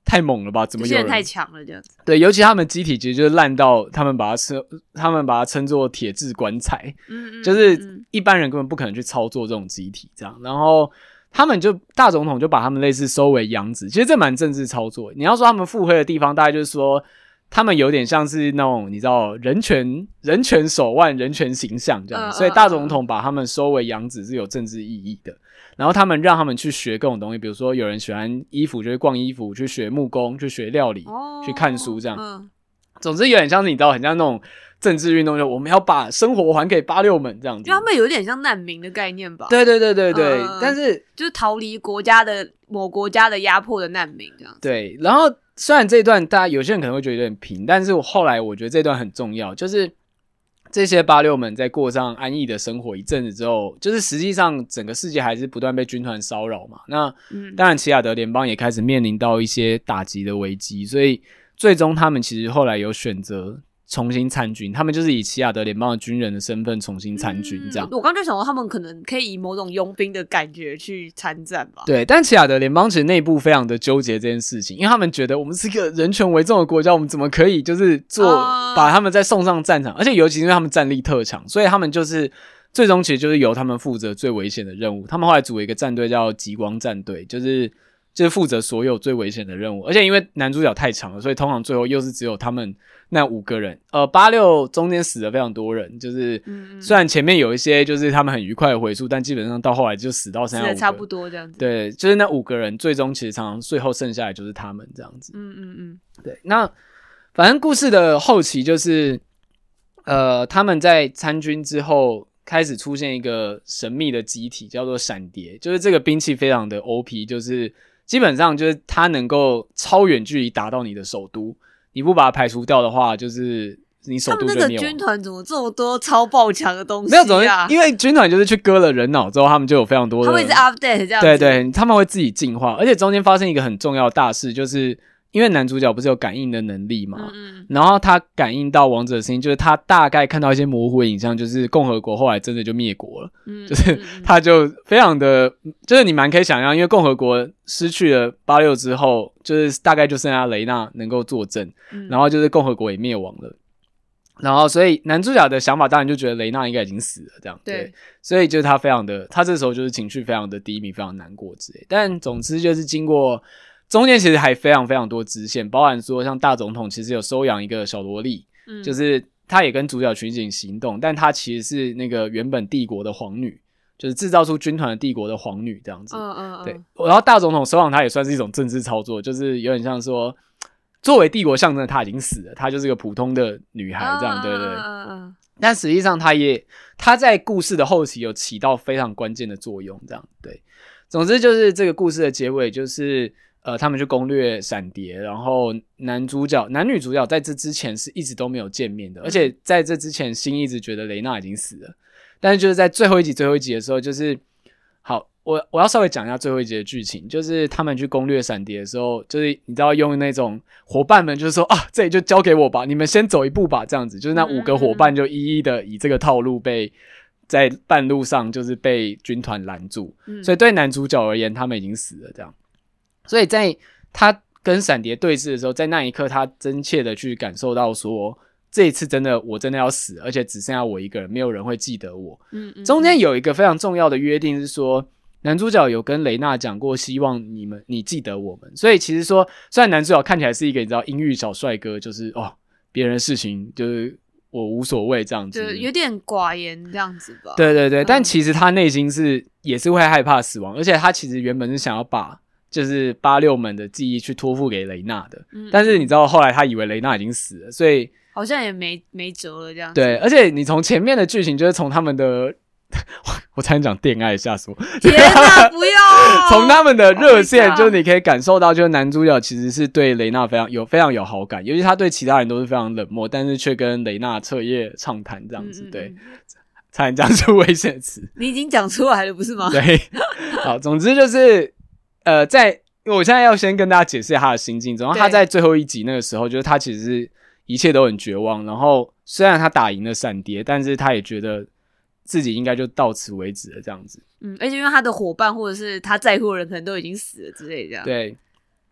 太猛了吧？怎么有人这些人太强了这样子？ 对，尤其他们机体其实就是烂到他们把它称他们把它称作铁质棺材，嗯嗯，就是一般人根本不可能去操作这种机体这样。然后他们就大总统就把他们类似收为养子，其实这蛮政治操作。你要说他们腹黑的地方，大概就是说他们有点像是那种你知道人权人权手腕、人权形象这样，嗯、所以大总统把他们收为养子是有政治意义的。然后他们让他们去学各种东西，比如说有人喜欢衣服就去逛衣服，去学木工，去学料理，哦、去看书这样。嗯、总之有点像是你知道，很像那种政治运动，就我们要把生活还给八六们这样子。 因为他们有点像难民的概念吧？ 对对对对对，呃、但是就是逃离国家的某国家的压迫的难民这样子。 对，然后虽然这一段大家有些人可能会觉得有点平，但是我后来我觉得这段很重要，就是。这些八六们在过上安逸的生活一阵子之后，就是实际上整个世界还是不断被军团骚扰嘛。那、嗯、当然奇亚德联邦也开始面临到一些打击的危机，所以最终他们其实后来有选择重新参军，他们就是以奇亚德联邦的军人的身份重新参军这样、 嗯、我刚就想说他们可能可以以某种佣兵的感觉去参战吧。 对，但奇亚德联邦其实内部非常的纠结这件事情，因为他们觉得我们是一个人权为重的国家，我们怎么可以就是做、uh... 把他们再送上战场，而且尤其是因为他们战力特强，所以他们就是最终其实就是由他们负责最危险的任务。他们后来组了一个战队叫极光战队，就是就是负责所有最危险的任务，而且因为男主角太强了，所以通常最后又是只有他们那五个人。呃，八六中间死了非常多人，就是虽然前面有一些就是他们很愉快的回溯，但基本上到后来就死到剩下五个人， 死的差不多这样子。 对，就是那五个人最终其实常常最后剩下来就是他们这样子。嗯嗯嗯，对。那反正故事的后期就是呃他们在参军之后开始出现一个神秘的机体叫做闪蝶，就是这个兵器非常的 O P， 就是基本上就是它能够超远距离打到你的首都，你不把它排除掉的话，就是你首都就灭亡。 他们那个军团怎么这么多超爆强的东西啊？ 没有，怎么因为军团就是去割了人脑之后，他们就有非常多的， 他们一直 update 这样子。 对对，他们会自己进化，而且中间发生一个很重要的大事，就是因为男主角不是有感应的能力嘛，嗯嗯，然后他感应到王者的声音，就是他大概看到一些模糊的影像，就是共和国后来真的就灭国了，嗯，就是他就非常的，就是你蛮可以想象，因为共和国失去了八六之后，就是大概就剩下雷纳能够坐镇，嗯，然后就是共和国也灭亡了。然后，所以男主角的想法当然就觉得雷纳应该已经死了，这样 对, 对，所以就是他非常的，他这时候就是情绪非常的低迷，非常难过之类。但总之就是经过中间，其实还非常非常多支线，包含说像大总统其实有收养一个小萝莉，嗯，就是他也跟主角群起行动，但他其实是那个原本帝国的皇女，就是制造出军团的帝国的皇女这样子。嗯嗯嗯，对。然后大总统收养他也算是一种政治操作，就是有点像说，作为帝国象征的他已经死了，他就是个普通的女孩这样，啊、对对对。嗯嗯。但实际上他也他在故事的后期有起到非常关键的作用，这样对。总之就是这个故事的结尾就是呃他们去攻略闪蝶，然后男主角男女主角在这之前是一直都没有见面的，而且在这之前心一直觉得雷娜已经死了，但是就是在最后一集最后一集的时候，就是好。我我要稍微讲一下最后一集的剧情，就是他们去攻略闪蝶的时候，就是你知道用那种伙伴们就是说啊，这里就交给我吧，你们先走一步吧，这样子，就是那五个伙伴就一一的以这个套路被在半路上就是被军团拦住，嗯，所以对男主角而言，他们已经死了这样，所以在他跟闪蝶对峙的时候，在那一刻他真切的去感受到说，这一次真的我真的要死，而且只剩下我一个人，没有人会记得我。嗯嗯，中间有一个非常重要的约定是说，男主角有跟雷娜讲过，希望你们你记得我们。所以其实说，虽然男主角看起来是一个你知道阴郁小帅哥，就是哦别人的事情就是我无所谓这样子， 就有点寡言这样子吧。 对对对，嗯，但其实他内心是也是会害怕死亡，而且他其实原本是想要把就是八六们的记忆去托付给雷娜的，嗯，但是你知道后来他以为雷娜已经死了，所以好像也没没辙了这样子。 对，而且你从前面的剧情就是从他们的我才能讲恋爱下说， 天哪不要从他们的热线， oh， 就是你可以感受到就是男主角其实是对雷娜非常有非常有好感，尤其他对其他人都是非常冷漠，但是却跟雷娜彻夜畅谈这样子，嗯嗯，对，才能讲出危险词。 你已经讲出来了不是吗？ 对，好，总之就是呃在因为我现在要先跟大家解释一下他的心境，然后他在最后一集那个时候就是他其实是一切都很绝望，然后虽然他打赢了闪蝶，但是他也觉得自己应该就到此为止了这样子。 嗯，而且因为他的伙伴或者是他在乎的人可能都已经死了之类的。 对，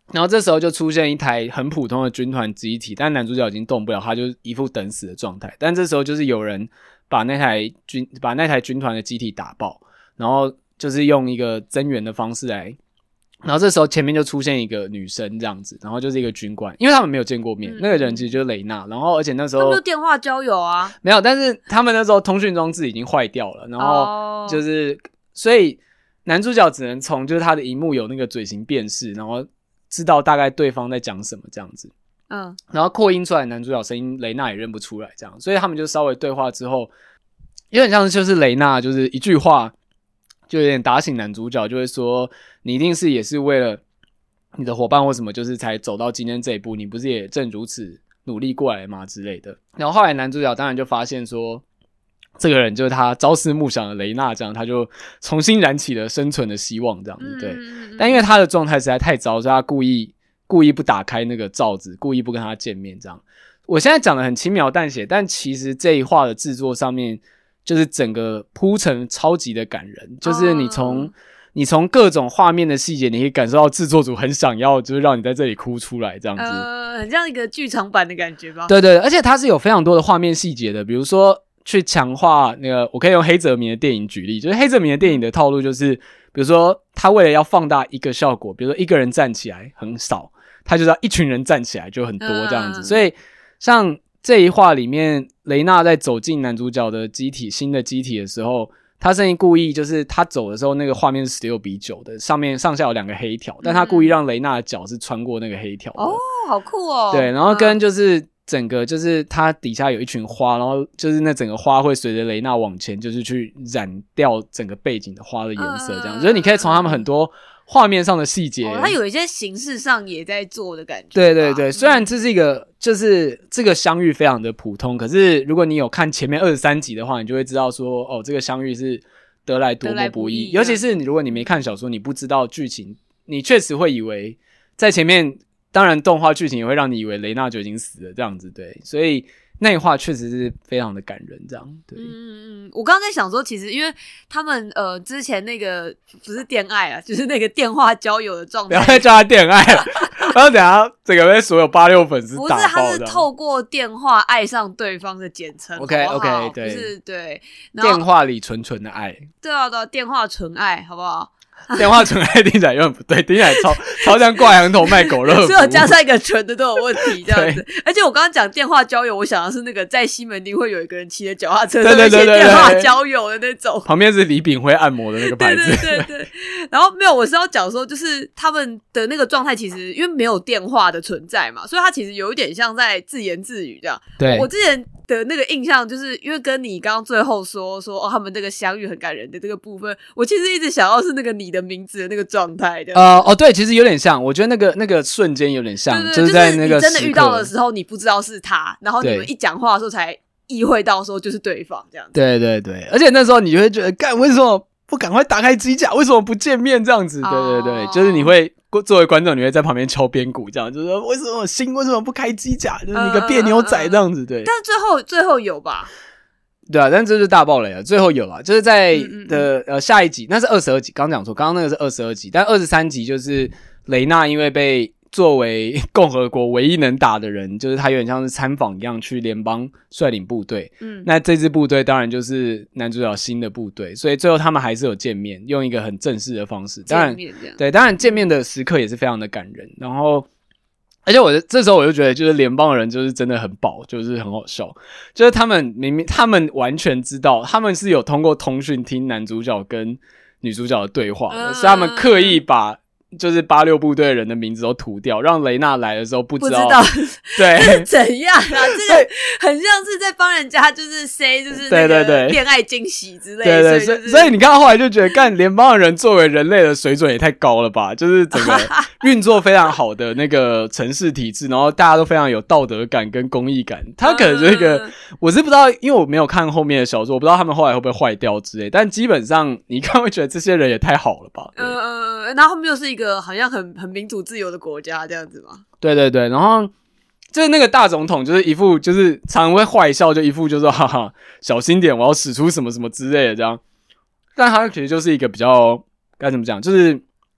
然后这时候就出现一台很普通的军团机体，但男主角已经动不了，他就一副等死的状态。但这时候就是有人把那台军把那台军团的机体打爆，然后就是用一个增援的方式来，然后这时候前面就出现一个女生这样子，然后就是一个军官，因为他们没有见过面，嗯、那个人其实就是雷娜，然后而且那时候他们就电话交友啊， 没有，但是他们那时候通讯装置已经坏掉了，然后就是、oh. 所以男主角只能从就是他的荧幕有那个嘴型辨识，然后知道大概对方在讲什么这样子，嗯，然后扩音出来男主角声音，雷娜也认不出来这样，所以他们就稍微对话之后，有点像就是雷娜就是一句话就有点打醒男主角，就会说你一定是也是为了你的伙伴或什么就是才走到今天这一步，你不是也正如此努力过来吗之类的。然后后来男主角当然就发现说这个人就是他朝思暮想的雷娜，这样他就重新燃起了生存的希望这样子，对、嗯、但因为他的状态实在太糟，所以他故意故意不打开那个罩子，故意不跟他见面这样。我现在讲的很轻描淡写，但其实这一话的制作上面就是整个铺陈超级的感人，就是你从、oh. 你从各种画面的细节你可以感受到制作组很想要就是让你在这里哭出来这样子， 呃，很像一个剧场版的感觉吧。 对对，而且它是有非常多的画面细节的，比如说去强化那个，我可以用黑泽明的电影举例，就是黑泽明的电影的套路就是，比如说他为了要放大一个效果，比如说一个人站起来很少，他就是要一群人站起来就很多这样子、嗯、所以像这一话里面雷娜在走进男主角的机体新的机体的时候，他甚至故意就是他走的时候那个画面是十六比九的，上面上下有两个黑条、嗯、但他故意让雷娜的脚是穿过那个黑条的。 哦，好酷哦。 对，然后跟就是整个就是它底下有一群花，然后就是那整个花会随着雷娜往前就是去染掉整个背景的花的颜色这样、嗯、所以你可以从他们很多画面上的细节、哦、 它有一些形式上也在做的感觉。 对对对、嗯、虽然这是一个就是这个相遇非常的普通，可是如果你有看前面二十三集的话，你就会知道说哦，这个相遇是得来多么不易，尤其是你如果你没看小说，你不知道剧情，你确实会以为在前面，当然动画剧情也会让你以为雷娜就已经死了这样子，对，所以那一话确实是非常的感人这样。对， 嗯嗯，我刚刚在想说其实因为他们呃之前那个不是恋爱啊，就是那个电话交友的状态， 不要再叫他恋爱了然后等一下这个被所有八六粉丝打爆， 不是，他是透过电话爱上对方的简称 OK 好不好 OK 对， 就是对电话里纯纯的爱， 对啊对啊，电话纯爱好不好？ 电话纯爱听起来有点不对，听起来超超像挂羊头卖狗肉服务， 只有加上一个纯的都有问题这样子。而且我刚刚讲电话交友，我想的是那个在西门町会有一个人骑着脚踏车在那写电话交友的那种， 旁边是李炳辉按摩的那个牌子。 对对对对。然后没有，我是要讲说，就是他们的那个状态，其实因为没有电话的存在嘛，所以他其实有一点像在自言自语这样。 对， 我之前的那个印象，就是因为跟你刚刚最后说说哦，他们这个相遇很感人的这个部分，我其实一直想要是那个你的名字的那个状态的。 呃哦，对，其实有点像，我觉得那个那个瞬间有点像， 对对对， 就是在那个就是你真的遇到的时候，你不知道是他，然后你们一讲话的时候才意会到说就是对方这样子。 对对对，而且那时候你就会觉得，干为什么不赶快打开机甲？为什么不见面这样子？对对对，哦、就是你会作为观众，你会在旁边敲边鼓，这样就是说为什么心为什么不开机甲？就是你个别扭仔这样子，对。 但是最后最后有吧？ 对啊，但这就是大爆雷了。最后有了，就是在嗯嗯嗯的呃下一集，那是二十二集，刚讲错，刚刚那个是二十二集，但二十三集就是雷娜因为被作为共和国唯一能打的人，就是他有点像是参访一样去联邦率领部队。嗯，那这支部队当然就是男主角新的部队，所以最后他们还是有见面，用一个很正式的方式。当然，对，当然见面的时刻也是非常的感人。然后，而且我这时候我就觉得，就是联邦的人就是真的很饱，就是很好笑。就是他们明明他们完全知道，他们是有通过通讯听男主角跟女主角的对话的，嗯、所以他们刻意把就是八六部队的人的名字都涂掉，让雷娜来的时候不知道，不知道对是怎样啊？这个很像是在帮人家就是 say 就是那个恋爱惊喜之类的。对对对，所以、就是、 所以你看后来就觉得，干联邦的人作为人类的水准也太高了吧？就是整个运作非常好的那个城市体制，然后大家都非常有道德感跟公益感。他可能这个、嗯、我是不知道，因为我没有看后面的小说，我不知道他们后来会不会坏掉之类。但基本上你看会觉得这些人也太好了吧？ 嗯嗯，然后后面又是一个。一个好像很很民主自由的国家这样子吗？ 对对对，然后就是那个大总统就是一副就是常常会坏笑，就一副就说哈哈小心点，我要使出什么什么之类的这样。但他其实就是一个比较该怎么讲，就是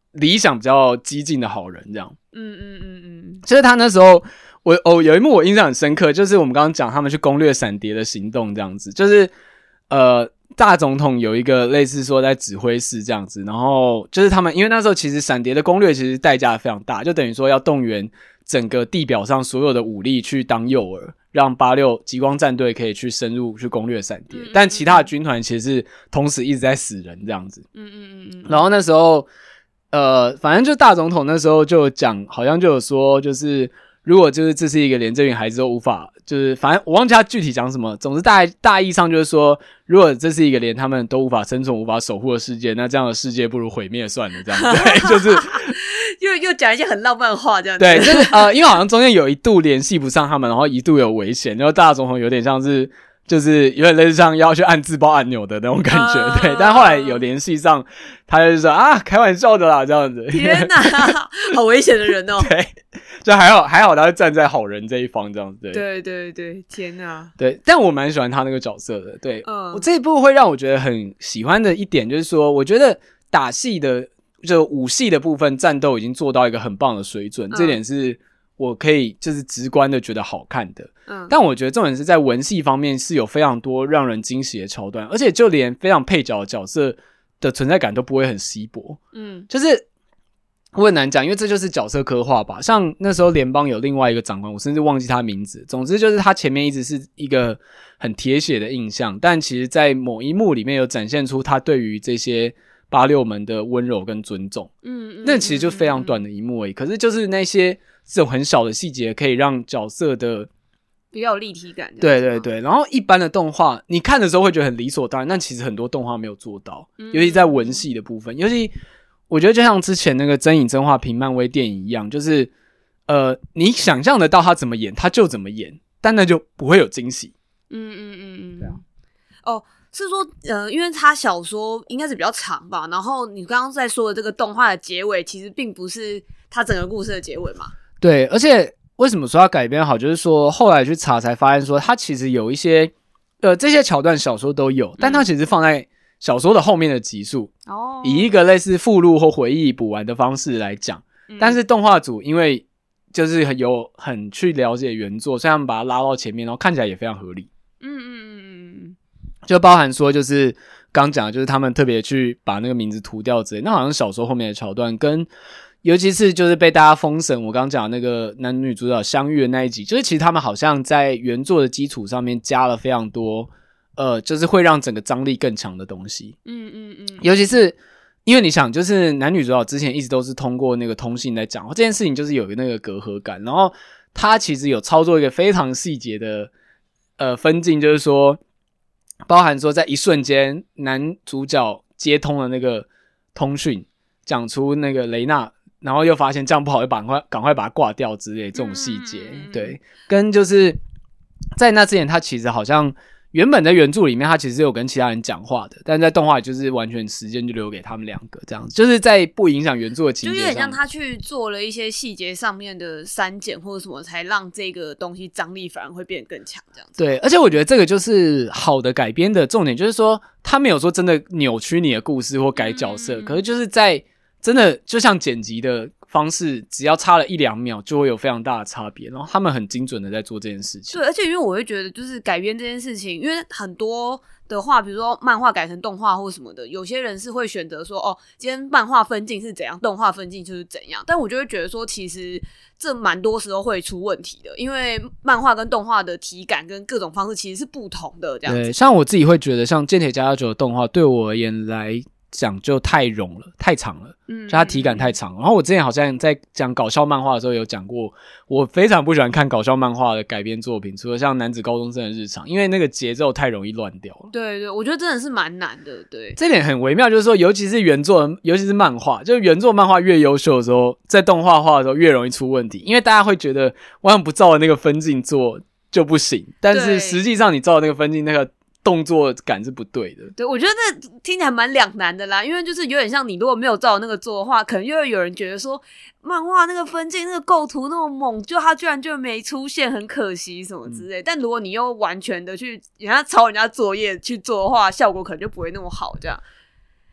理想比较激进的好人这样。 嗯嗯嗯嗯， 就是他那时候我哦有一幕我印象很深刻，就是我们刚刚讲他们去攻略闪蝶的行动这样子，就是呃大总统有一个类似说在指挥室这样子，然后就是他们因为那时候其实闪蝶的攻略其实代价非常大，就等于说要动员整个地表上所有的武力去当诱饵，让八六极光战队可以去深入去攻略闪蝶，嗯嗯嗯，但其他的军团其实是同时一直在死人这样子。嗯嗯嗯嗯。然后那时候呃反正就大总统那时候就讲，好像就有说就是如果就是这是一个连这群孩子都无法，就是反正我忘记他具体讲什么，总之大大意上就是说，如果这是一个连他们都无法生存无法守护的世界，那这样的世界不如毁灭算了这样子。对，就是又又讲一些很浪漫的话这样子。 对，就是呃因为好像中间有一度联系不上他们，然后一度有危险，然后大总统有点像是就是有点类似像要去按自爆按钮的那种感觉。uh, 对，但后来有联系上，他就说啊开玩笑的啦这样子。 天哪，好危险的人哦。 对，就还好还好他是站在好人这一方这样子。对对对对，天哪。 对，但我蛮喜欢他那个角色的。对，嗯，我这一部会让我觉得很喜欢的一点就是说，我觉得打戏的就武戏的部分战斗已经做到一个很棒的水准，嗯，这点是我可以就是直观的觉得好看的。嗯，但我觉得重点是在文戏方面是有非常多让人惊喜的桥段，而且就连非常配角的角色的存在感都不会很稀薄。嗯，就是我很难讲，因为这就是角色刻画吧。像那时候联邦有另外一个长官，我甚至忘记他名字。总之就是他前面一直是一个很铁血的印象，但其实在某一幕里面有展现出他对于这些八六们的温柔跟尊重。嗯, 嗯，那其实就非常短的一幕而已，可是就是那些这种很小的细节可以让角色的比较有立体感。 对对对，然后一般的动画你看的时候会觉得很理所当然，但其实很多动画没有做到，嗯，尤其在文戏的部分，尤其我觉得就像之前那个真影真话评漫威电影一样，就是呃，你想象得到他怎么演他就怎么演，但那就不会有惊喜。嗯嗯嗯嗯，对啊。 哦，是说呃，因为他小说应该是比较长吧，然后你刚刚在说的这个动画的结尾其实并不是他整个故事的结尾嘛。 对，而且为什么说他改编好，就是说后来去查才发现说他其实有一些呃这些桥段小说都有，但他其实放在小说的后面的集数，哦，以一个类似附录或回忆补完的方式来讲，嗯，但是动画组因为就是很有很去了解原作，所以他们把它拉到前面，然后看起来也非常合理。嗯嗯嗯嗯，就包含说就是刚讲的就是他们特别去把那个名字涂掉之类，那好像小说后面的桥段跟尤其是就是被大家封神我刚刚讲的那个男女主角相遇的那一集，就是其实他们好像在原作的基础上面加了非常多呃，就是会让整个张力更强的东西。嗯嗯嗯，尤其是因为你想就是男女主角之前一直都是通过那个通信来讲这件事情，就是有那个隔阂感，然后他其实有操作一个非常细节的呃分镜，就是说包含说在一瞬间男主角接通了那个通讯讲出那个雷娜，然后又发现这样不好，就赶快赶快把它挂掉之类的这种细节。嗯，对，跟就是在那之前他其实好像原本在原著里面他其实有跟其他人讲话的，但在动画就是完全时间就留给他们两个这样子，就是在不影响原著的情节上， 就有点像他去做了一些细节上面的删减或者什么，才让这个东西张力反而会变得更强这样子。 对，而且我觉得这个就是好的改编的重点，就是说他没有说真的扭曲你的故事或改角色，嗯，可是就是在真的就像剪辑的方式，只要差了一两秒就会有非常大的差别，然后他们很精准的在做这件事情。 对，而且因为我会觉得就是改编这件事情，因为很多的话比如说漫画改成动画或什么的，有些人是会选择说哦，今天漫画分镜是怎样，动画分镜就是怎样，但我就会觉得说其实这蛮多时候会出问题的，因为漫画跟动画的体感跟各种方式其实是不同的这样子。 对，像我自己会觉得像剑铁加加九的动画对我而言来讲就太冗了，太长了，嗯，就它体感太长。然后我之前好像在讲搞笑漫画的时候有讲过，我非常不喜欢看搞笑漫画的改编作品，除了像男子高中生的日常，因为那个节奏太容易乱掉了。 对对，我觉得真的是蛮难的。对， 这点很微妙，就是说尤其是原作尤其是漫画，就是原作漫画越优秀的时候，在动画化的时候越容易出问题，因为大家会觉得我想不照的那个分镜做就不行，但是实际上你照的那个分镜那个动作感是不对的。 对，我觉得这听起来蛮两难的啦，因为就是有点像你如果没有照那个做的话，可能又会有人觉得说漫画那个分镜那个构图那么猛，就他居然就没出现，很可惜什么之类，嗯，但如果你又完全的去人家抄人家作业去做的话，效果可能就不会那么好这样。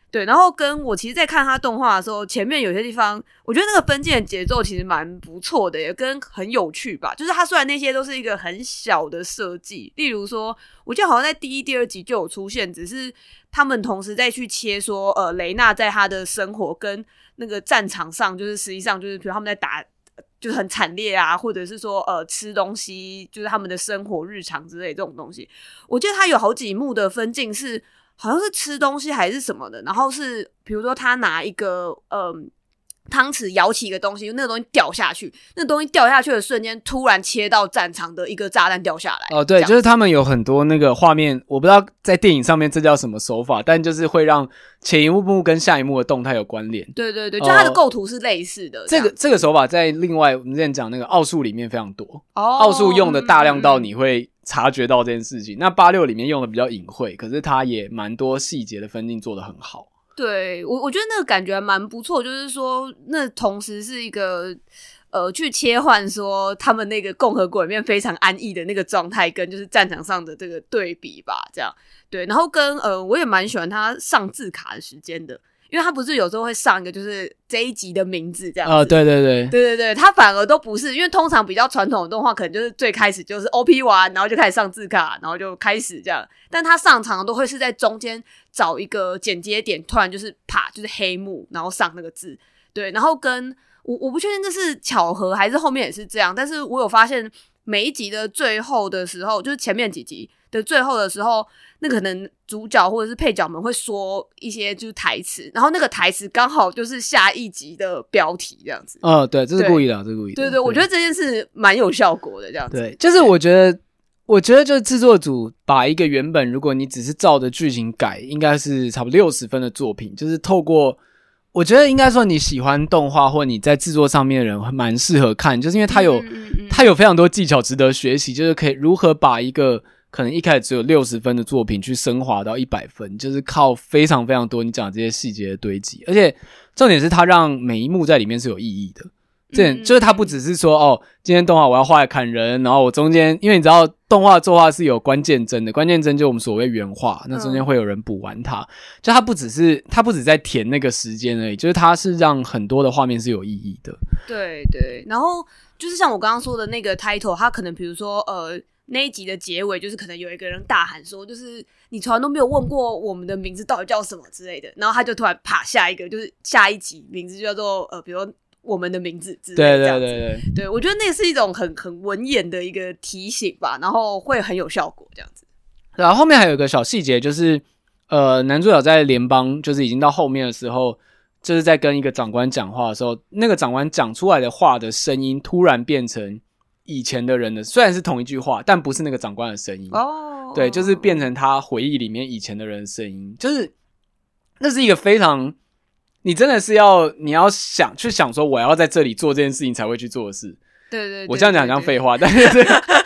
对，然后跟我其实在看他动画的时候，前面有些地方我觉得那个分镜的节奏其实蛮不错的，也跟很有趣吧。就是他虽然那些都是一个很小的设计，例如说我记得好像在第一第二集就有出现，只是他们同时再去切说呃雷娜在他的生活跟那个战场上，就是实际上就是比如他们在打就是很惨烈啊，或者是说呃吃东西，就是他们的生活日常之类这种东西。我记得他有好几幕的分镜是好像是吃东西还是什么的，然后是比如说他拿一个呃汤匙舀起一个东西，那个东西掉下去，那个东西掉下去的瞬间突然切到战场的一个炸弹掉下来。 哦，对，就是他们有很多那个画面，我不知道在电影上面这叫什么手法，但就是会让前一幕跟下一幕的动态有关联。 对对对，就它的构图是类似的。呃、 这个这个手法在另外我们之前讲那个奥数里面非常多， 哦， 奥数用的大量到你会察觉到这件事情。嗯、那八六里面用的比较隐晦，可是它也蛮多细节的分镜做得很好。 对，我我觉得那个感觉还蛮不错，就是说那同时是一个呃去切换说他们那个共和国里面非常安逸的那个状态跟就是战场上的这个对比吧，这样。对，然后跟呃我也蛮喜欢他上字卡的时间的，因为他不是有时候会上一个就是这一集的名字这样子。 哦，对对对对对对，他反而都不是，因为通常比较传统的动画可能就是最开始就是 O P 完，然后就开始上字卡，然后就开始这样，但他上场都会是在中间找一个剪接点，突然就是啪就是黑幕，然后上那个字。对，然后跟我我不确定这是巧合还是后面也是这样，但是我有发现每一集的最后的时候，就是前面几集的最后的时候，那可能主角或者是配角们会说一些就是台词，然后那个台词刚好就是下一集的标题这样子。 哦，对，这是故意的，这是故意的。 对 对, 对，我觉得这件事蛮有效果的这样子。 对，就是我觉得我觉得就是制作组把一个原本如果你只是照着剧情改应该是差不多六十分的作品，就是透过我觉得应该说你喜欢动画或你在制作上面的人蛮适合看，就是因为它有、嗯嗯嗯、它有非常多技巧值得学习，就是可以如何把一个可能一开始只有六十分的作品去升华到一百分，就是靠非常非常多你讲的这些细节的堆积，而且重点是它让每一幕在里面是有意义的。这点就是它不只是说哦，今天动画我要画来砍人，然后我中间因为你知道动画作画是有关键帧的，关键帧就是我们所谓原画，那中间会有人补完它，嗯、就它不只是它不只在填那个时间而已，就是它是让很多的画面是有意义的。 对对，然后就是像我刚刚说的那个 title， 它可能比如说呃那一集的结尾就是可能有一个人大喊说，就是你从来都没有问过我们的名字到底叫什么之类的，然后他就突然啪下一个就是下一集名字就叫做呃比如说我们的名字之类的这样子。对对对对，对我觉得那是一种很很文言的一个提醒吧，然后会很有效果这样子。 然后后面还有一个小细节，就是呃男主角在联邦就是已经到后面的时候，就是在跟一个长官讲话的时候，那个长官讲出来的话的声音突然变成以前的人的，虽然是同一句话，但不是那个长官的声音。哦，对，就是变成他回忆里面以前的人的声音，就是那是一个非常。你真的是要你要想去想说我要在这里做这件事情才会去做的事。 对 对, 对, 对， 我这样讲很像废话，但是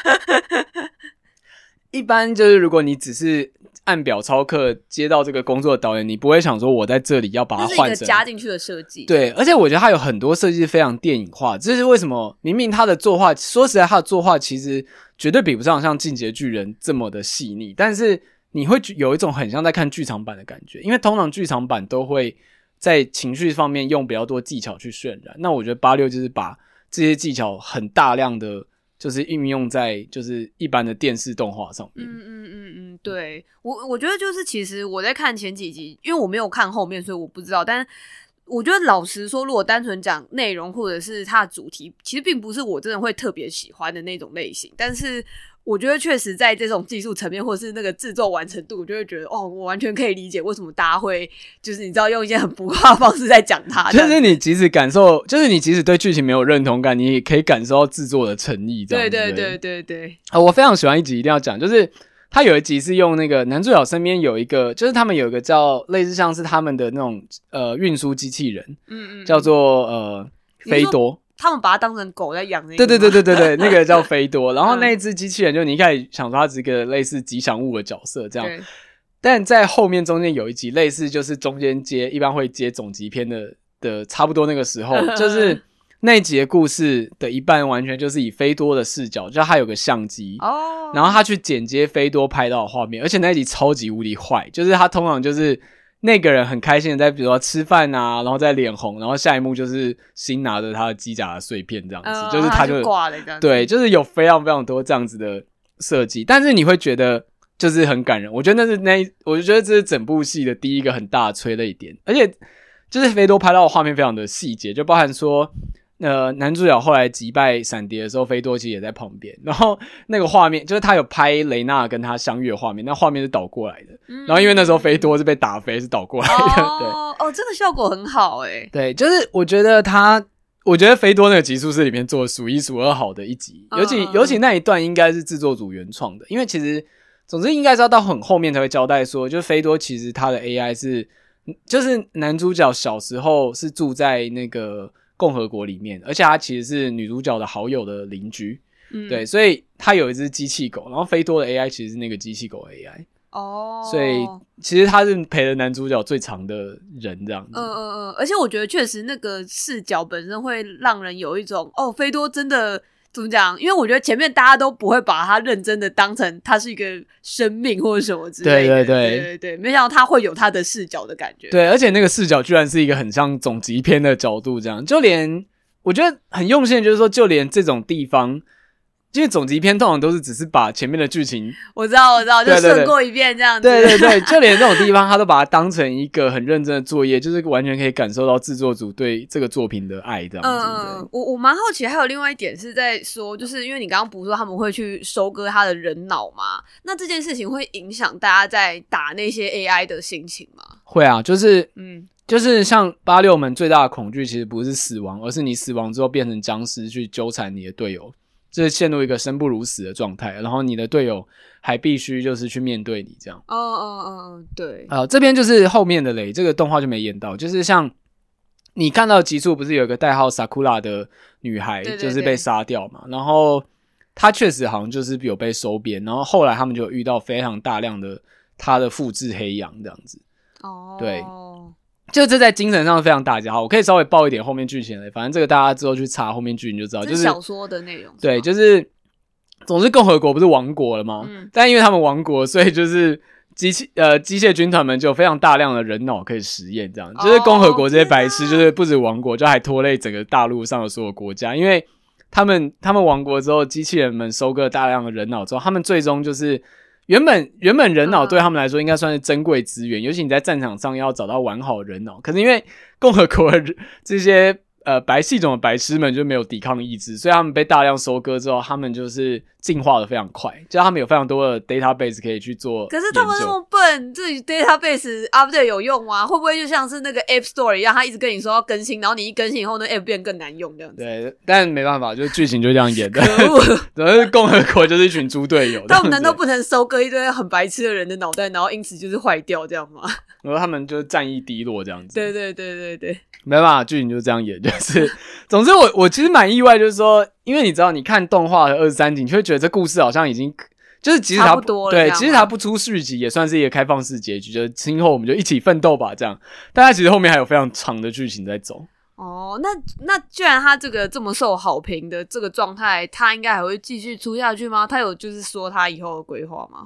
一般就是如果你只是按表操课接到这个工作的导演，你不会想说我在这里要把它换成， 这是一个加进去的设计。 对，而且我觉得它有很多设计是非常电影化，这是为什么明明他的作画说实在他的作画其实绝对比不上像进击的巨人这么的细腻，但是你会有一种很像在看剧场版的感觉，因为通常剧场版都会在情绪方面用比较多技巧去渲染，那我觉得八六就是把这些技巧很大量的就是运用在就是一般的电视动画上面。 嗯嗯嗯嗯，对，我我觉得就是其实我在看前几集，因为我没有看后面，所以我不知道，但我觉得老实说，如果单纯讲内容或者是它的主题，其实并不是我真的会特别喜欢的那种类型，但是我觉得确实在这种技术层面或是那个制作完成度，我就会觉得哦，我完全可以理解为什么大家会就是你知道用一些很浮夸的方式在讲它， 就是你即使感受，就是你即使对剧情没有认同感，你也可以感受到制作的诚意这样子。 对对对对对、 呃、我非常喜欢一集一定要讲，就是他有一集是用那个男主角身边有一个，就是他们有一个叫类似像是他们的那种呃运输机器人，嗯嗯，叫做呃菲多。 他们把它当成狗在养那个。 对对对对对对，那个叫菲多。然后那一只机器人，就你一开始想说它只是一个类似吉祥物的角色这样，但在后面中间有一集类似就是中间接一般会接总集篇的的差不多那个时候，就是那一集的故事的一半完全就是以菲多的视角，就他有个相机，哦，然后他去剪接菲多拍到的画面，而且那一集超级无敌坏，就是他通常就是那个人很开心的在比如说吃饭啊，然后在脸红，然后下一幕就是新拿着他的机甲的碎片这样子， 呃、 就是他就他就挂了这样子， 对，就是有非常非常多这样子的设计，但是你会觉得就是很感人。我觉得那是那，我就觉得这是整部戏的第一个很大的催泪点，而且就是菲多拍到的画面非常的细节，就包含说。呃，男主角后来击败闪蝶的时候，菲多其实也在旁边。然后那个画面，就是他有拍雷娜跟他相遇的画面，那画面是倒过来的。嗯、然后因为那时候菲多是被打飞，是倒过来的。 哦， 对， 哦，这个效果很好诶。 对，就是我觉得他，我觉得菲多那个集数是里面做的数一数二好的一集，尤其、嗯、尤其那一段应该是制作组原创的，因为其实总之应该是要到很后面才会交代说，就是菲多其实他的 A I 是，就是男主角小时候是住在那个。共和国里面，而且他其实是女主角的好友的邻居，嗯，对，所以他有一只机器狗，然后菲多的 A I 其实是那个机器狗 A I， 哦，所以其实他是陪了男主角最长的人这样子， 嗯嗯嗯，而且我觉得确实那个视角本身会让人有一种哦，菲多真的。怎么讲？因为我觉得前面大家都不会把他认真的当成他是一个生命或者什么之类的， 对对对对对对，没想到他会有他的视角的感觉。 对，而且那个视角居然是一个很像总集篇的角度，这样就连我觉得很用心的就是说，就连这种地方。因为总集篇通常都是只是把前面的剧情， 我知道我知道，就顺过一遍这样子。 对对 对, 對, 對，就连这种地方他都把它当成一个很认真的作业，就是完全可以感受到制作组对这个作品的爱这样子。 嗯，我我蛮好奇，还有另外一点是在说，就是因为你刚刚不是说他们会去收割他的人脑吗？那这件事情会影响大家在打那些 A I 的心情吗？ 会啊，就是嗯。就是像八六们最大的恐惧其实不是死亡，而是你死亡之后变成僵尸去纠缠你的队友，就是陷入一个生不如死的状态，然后你的队友还必须就是去面对你这样。 哦哦哦，对。 呃，这边就是后面的雷，这个动画就没演到，就是像你看到集数不是有一个代号 Sakura 的女孩，对对对，就是被杀掉嘛，然后她确实好像就是有被收编，然后后来他们就有遇到非常大量的她的复制黑羊这样子。哦，对。就这在精神上非常打击。好，我可以稍微爆一点后面剧情嘞，反正这个大家之后去查后面剧情就知道，就是小说的内容。 对，就是总之共和国不是亡国了吗？嗯，但因为他们亡国，所以就是机器呃机械军团们就有非常大量的人脑可以实验，这样、哦、就是共和国这些白痴就是不止亡国，就还拖累整个大陆上的所有国家，因为他们他们亡国之后，机器人们收割大量的人脑之后，他们最终就是。原本原本人脑对他们来说应该算是珍贵资源、嗯、尤其你在战场上要找到完好的人脑，可是因为共和国的这些呃白系种的白痴们就没有抵抗意志，所以他们被大量收割之后，他们就是进化的非常快，就他们有非常多的 database 可以去做。 可是他们那么笨，这 database update 有用吗？会不会就像是那个 App Store 一样，他一直跟你说要更新，然后你一更新以后，那 App 变更难用这样子？ 对，但没办法，就是剧情就这样演的。 可恶， 主要是共和国就是一群猪队友。 他们难道不能收割一堆很白痴的人的脑袋，然后因此就是坏掉这样吗？ 然后他们就是战意低落这样子。 对对对对对， 没办法，剧情就是这样演，就是总之我我其实蛮意外，就是说，因为你知道，你看动画的二十三集，你就会觉得这故事好像已经就是即使它差不多了， 对，其实它不出续集也算是一个开放式结局，就是今后我们就一起奋斗吧这样。但它其实后面还有非常长的剧情在走。 哦，那那既然他这个这么受好评的这个状态，他应该还会继续出下去吗？他有就是说他以后的规划吗？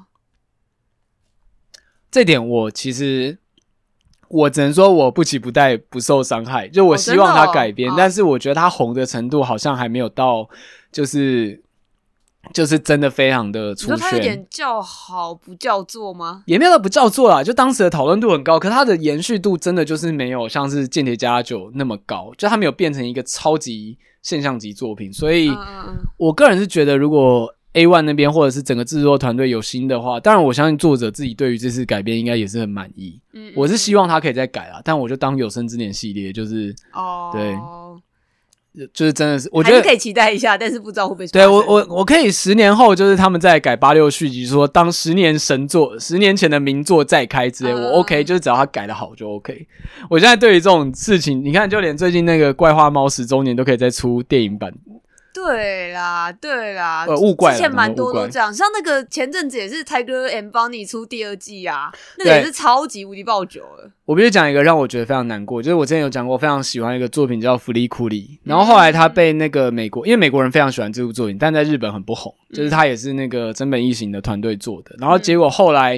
这点我其实。我只能说我不期不待不受伤害，就我希望他改编、哦哦、但是我觉得他红的程度好像还没有到就是就是真的非常的出圈。你说他有点叫好不叫座吗？ 也没有到不叫座啦，就当时的讨论度很高，可是他的延续度真的就是没有像是间谍加九那么高，就他没有变成一个超级现象级作品，所以我个人是觉得如果A 一 那边或者是整个制作团队有心的话，当然我相信作者自己对于这次改编应该也是很满意。嗯嗯，我是希望他可以再改啦，但我就当有生之年系列就是哦，对，就是真的是我觉得还是可以期待一下，但是不知道会不会对我我我可以十年后就是他们再改八六续集，说当十年神作十年前的名作再开之类、嗯、我 OK， 就是只要他改得好就 OK。我现在对于这种事情，你看就连最近那个怪花猫十周年都可以再出电影版。 对啦，对啦， 呃，物怪之前蛮多都这样，像那个前阵子也是 Tiger and Bunny 出第二季啊，那个也是超级无敌爆久了。 我必须讲一个让我觉得非常难过，就是我之前有讲过，我非常喜欢一个作品叫《福利库里》，然后后来他被那个美国，因为美国人非常喜欢这部作品，但在日本很不红，就是他也是那个真本一行的团队做的，然后结果后来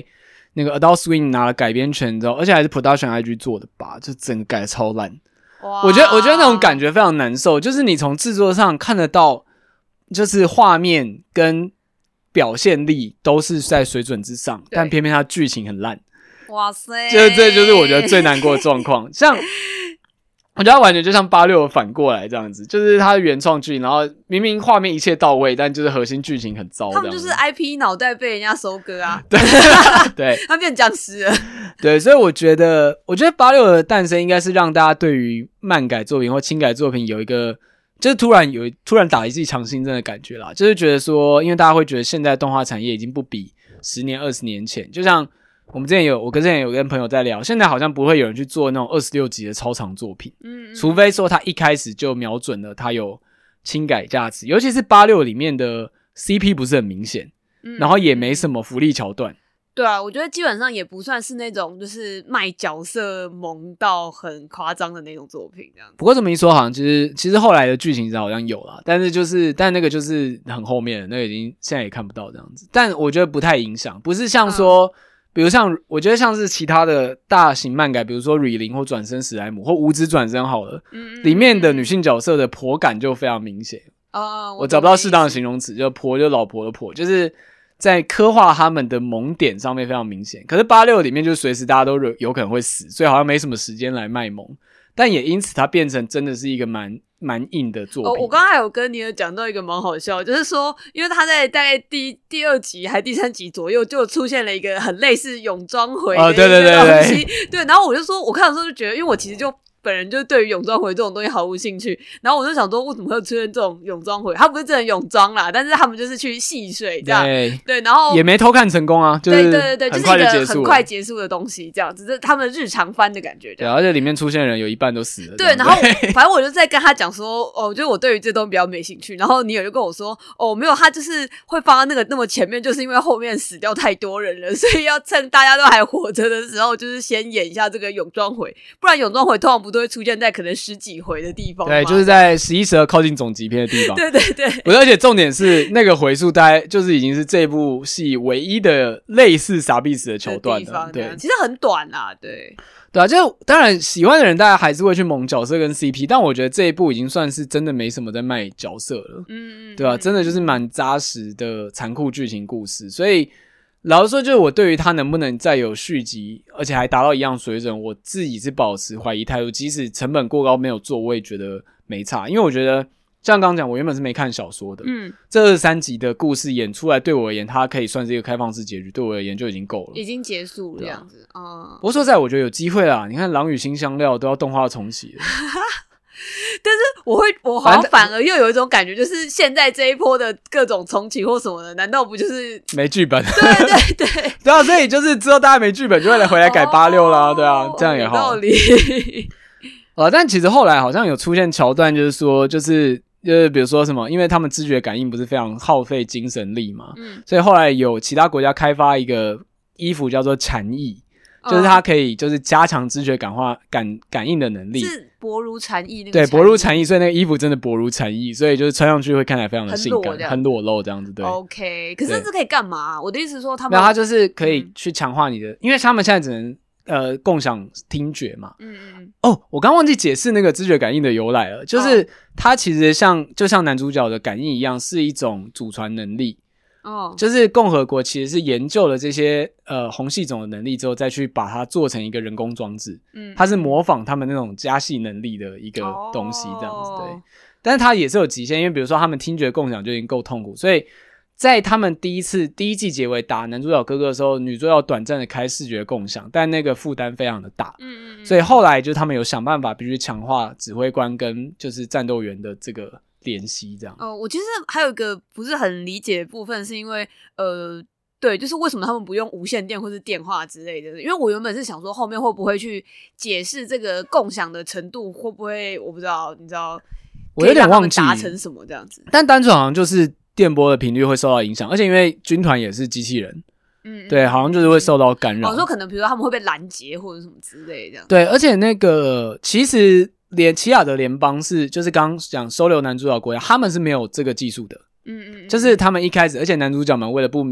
那个 Adult Swim 拿了改编权之后，而且还是 Production I G 做的吧，就整个改的超烂。我觉得我觉得那种感觉非常难受，就是你从制作上看得到，就是画面跟表现力都是在水准之上，但偏偏它剧情很烂。哇塞，这这就是我觉得最难过的状况。像我觉得它完全就像八六反过来这样子，就是它的原创剧，然后明明画面一切到位，但就是核心剧情很糟。 他们就是 I P 脑袋被人家收割啊， 对对， 他变僵尸了。 对，所以我觉得，我觉得八六的诞生应该是让大家对于漫改作品或轻改作品有一个，就是突然有突然打一剂强心针的感觉啦，就是觉得说，因为大家会觉得现在动画产业已经不比十年、二十年前，就像。我们之前有，我跟之前有跟朋友在聊，现在好像不会有人去做那种二十六集的超长作品，嗯嗯，除非说他一开始就瞄准了他有轻改价值，尤其是八六里面的 C P 不是很明显，嗯，然后也没什么福利桥段。 对啊，我觉得基本上也不算是那种就是卖角色萌到很夸张的那种作品这样子。 不过这么一说，好像其实其实后来的剧情好像有啦，但是就是但那个就是很后面的，那个已经现在也看不到这样子。但我觉得不太影响，不是像说。嗯比如像我觉得像是其他的大型漫改，比如说《Re:零》或《转生史莱姆》或《无职转生》好了，嗯嗯里面的女性角色的婆感就非常明显。哦，我找不到适当的形容词，就婆就老婆的婆，就是在刻画他们的萌点上面非常明显。可是八六里面就随时大家都有可能会死，所以好像没什么时间来卖萌，但也因此它变成真的是一个蛮。蛮硬的作品。 哦，我刚刚还有跟尼尔讲到一个蛮好笑，就是说，因为他在大概第第二集还第三集左右就出现了一个很类似泳装回的一个东西，哦，对对对对，对，然后我就说，我看的时候就觉得，因为我其实就。本人就对于泳装回这种东西毫无兴趣，然后我就想说为什么会出现这种泳装回，他不是真的泳装啦，但是他们就是去戏水这样， 对, 对，然后也没偷看成功啊，就是对对对对，就是一个很快结束的东西这样，只是他们日常番的感觉。 对，而且里面出现的人有一半都死了。 对，然后反正我就在跟他讲说，哦，就是我对于这东西比较没兴趣，然后尼尔就跟我说，哦，没有，他就是会放到那个那么前面，就是因为后面死掉太多人了，所以要趁大家都还活着的时候，就是先演一下这个泳装回，不然泳装回通常不都会出现在可能十几回的地方， 对，就是在十一、十二靠近总集篇的地方。 对对对， 而且重点是那个回数大概就是已经是这部戏唯一的类似傻逼死的桥段了。对， 其实很短啊，对。 对啊，就当然喜欢的人大家还是会去萌角色跟 C P， 但我觉得这一部已经算是真的没什么在卖角色了。嗯，对啊，真的就是蛮扎实的残酷剧情故事，所以。老实说，就是我对于他能不能再有续集，而且还达到一样水准，我自己是保持怀疑态度。即使成本过高没有做，我也觉得没差，因为我觉得像刚刚讲，我原本是没看小说的，嗯，这二十三集的故事演出来，对我而言，它可以算是一个开放式结局，对我而言就已经够了， 已经结束了这样子。嗯， 不过说实在，我觉得有机会啦。你看《狼与新香料》都要动画重启了。 但是我会，我好像反而又有一种感觉，就是现在这一波的各种重启或什么的，难道不就是没剧本？ 对对对， 对啊，所以就是之后大家没剧本就会来回来改八六啦，对啊，这样也好。 有道理。 呃，但其实后来好像有出现桥段，就是说，就是就是比如说什么，因为他们知觉感应不是非常耗费精神力嘛，嗯，所以后来有其他国家开发一个衣服叫做禅意。就是它可以就是加强知觉感化感感应的能力， 是薄如蝉翼那个对薄如蝉翼，所以那个衣服真的薄如蝉翼，所以就是穿上去会看起来非常的性感，很裸露这样子。对 ，OK。可是这可以干嘛、啊？我的意思是说他们， 没有，它就是可以去强化你的，嗯、因为他们现在只能呃共享听觉嘛。嗯嗯。哦，我刚忘记解释那个知觉感应的由来了，就是它其实像就像男主角的感应一样，是一种祖传能力。哦，就是共和国其实是研究了这些呃虹系种的能力之后，再去把它做成一个人工装置。嗯，它是模仿他们那种加系能力的一个东西，这样子、哦、对。但是它也是有极限，因为比如说他们听觉共享就已经够痛苦，所以在他们第一次第一季结尾打男主角哥哥的时候，女主角短暂的开视觉共享，但那个负担非常的大。嗯嗯。所以后来就是他们有想办法必须强化指挥官跟就是战斗员的这个。联系这样哦、呃，我其实还有一个不是很理解的部分，是因为呃，对，就是为什么他们不用无线电或是电话之类的？因为我原本是想说后面会不会去解释这个共享的程度，会不会我不知道，你知道， 我有点忘记达成什么这样子。 但单纯好像就是电波的频率会受到影响，而且因为军团也是机器人。嗯，对，好像就是会受到干扰。 我、哦、说可能比如说他们会被拦截或者什么之类的这样。 对，而且那个其实。连奇亚德联邦是就是刚刚讲收留男主角国家，他们是没有这个技术的。嗯嗯，就是他们一开始，而且男主角们为了不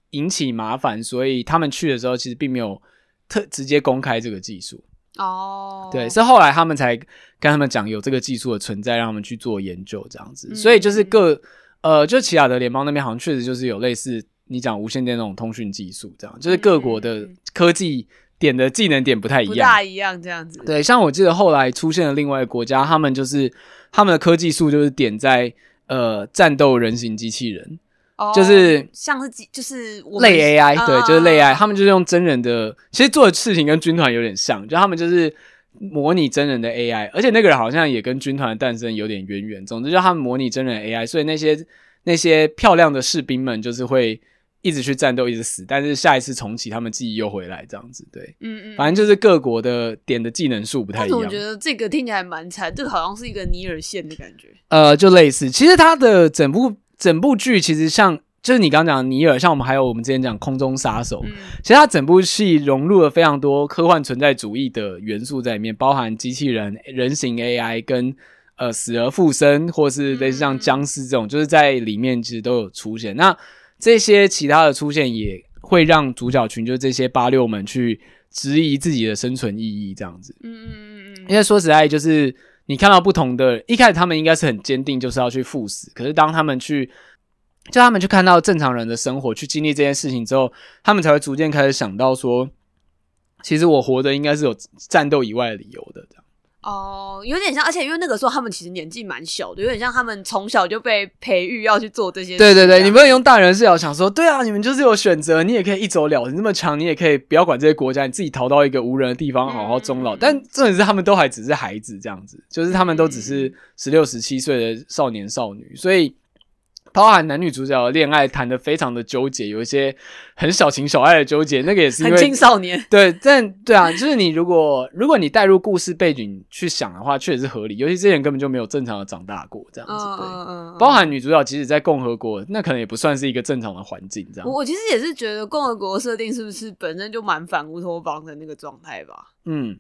引起麻烦，所以他们去的时候其实并没有特直接公开这个技术。 哦， 对，是后来他们才跟他们讲有这个技术的存在，让他们去做研究这样子。 嗯、 所以就是各呃，就奇亚德联邦那边好像确实就是有类似你讲无线电那种通讯技术，这样就是各国的科技点的技能点不太一样， 不大一样这样子。 对，像我记得后来出现了另外一个国家，他们就是他们的科技树就是点在呃战斗人形机器人。 哦、 就是像是就是我类 A I，、 嗯、 对，就是类 A I，、嗯、他们就是用真人的，其实做的事情跟军团有点像，就他们就是模拟真人的 A I， 而且那个人好像也跟军团的诞生有点渊源。总之，就他们模拟真人的 A I， 所以那些那些漂亮的士兵们就是会一直去战斗，一直死，但是下一次重启，他们记忆又回来，这样子，对， 嗯嗯， 反正就是各国的点的技能数不太一样。 我觉得这个听起来蛮惨，这个好像是一个尼尔线的感觉。 呃，就类似，其实它的整部。整部剧其实像就是你刚刚讲的尼尔，像我们还有我们之前讲空中杀手、嗯、其实它整部戏融入了非常多科幻存在主义的元素在里面，包含机器人、人形 A I 跟呃死而复生，或是类似像僵尸这种、嗯、就是在里面其实都有出现。那这些其他的出现也会让主角群就是这些八六们去质疑自己的生存意义这样子。嗯嗯嗯嗯，因为说实在就是你看到不同的，一开始他们应该是很坚定就是要去赴死，可是当他们去就他们去看到正常人的生活，去经历这件事情之后，他们才会逐渐开始想到说其实我活着应该是有战斗以外的理由的这样。 哦，有点像，而且因为那个时候他们其实年纪蛮小的，有点像他们从小就被培育要去做这些事。 对对对，你不能用大人视角想说，对啊，你们就是有选择，你也可以一走了之，你那么强，你也可以不要管这些国家，你自己逃到一个无人的地方好好终老。嗯、但重点是他们都还只是孩子这样子，就是他们都只是十六、十七岁的少年少女，所以包含男女主角的恋爱谈得非常的纠结，有一些很小情小爱的纠结，那个也是因为很青少年。 对，但对啊，就是你如果如果你带入故事背景去想的话，确实是合理。尤其这些人根本就没有正常的长大过，这样子。对，嗯嗯嗯、包含女主角即使在共和国，那可能也不算是一个正常的环境。这样， 我其实也是觉得共和国设定是不是本身就蛮反乌托邦的那个状态吧？嗯，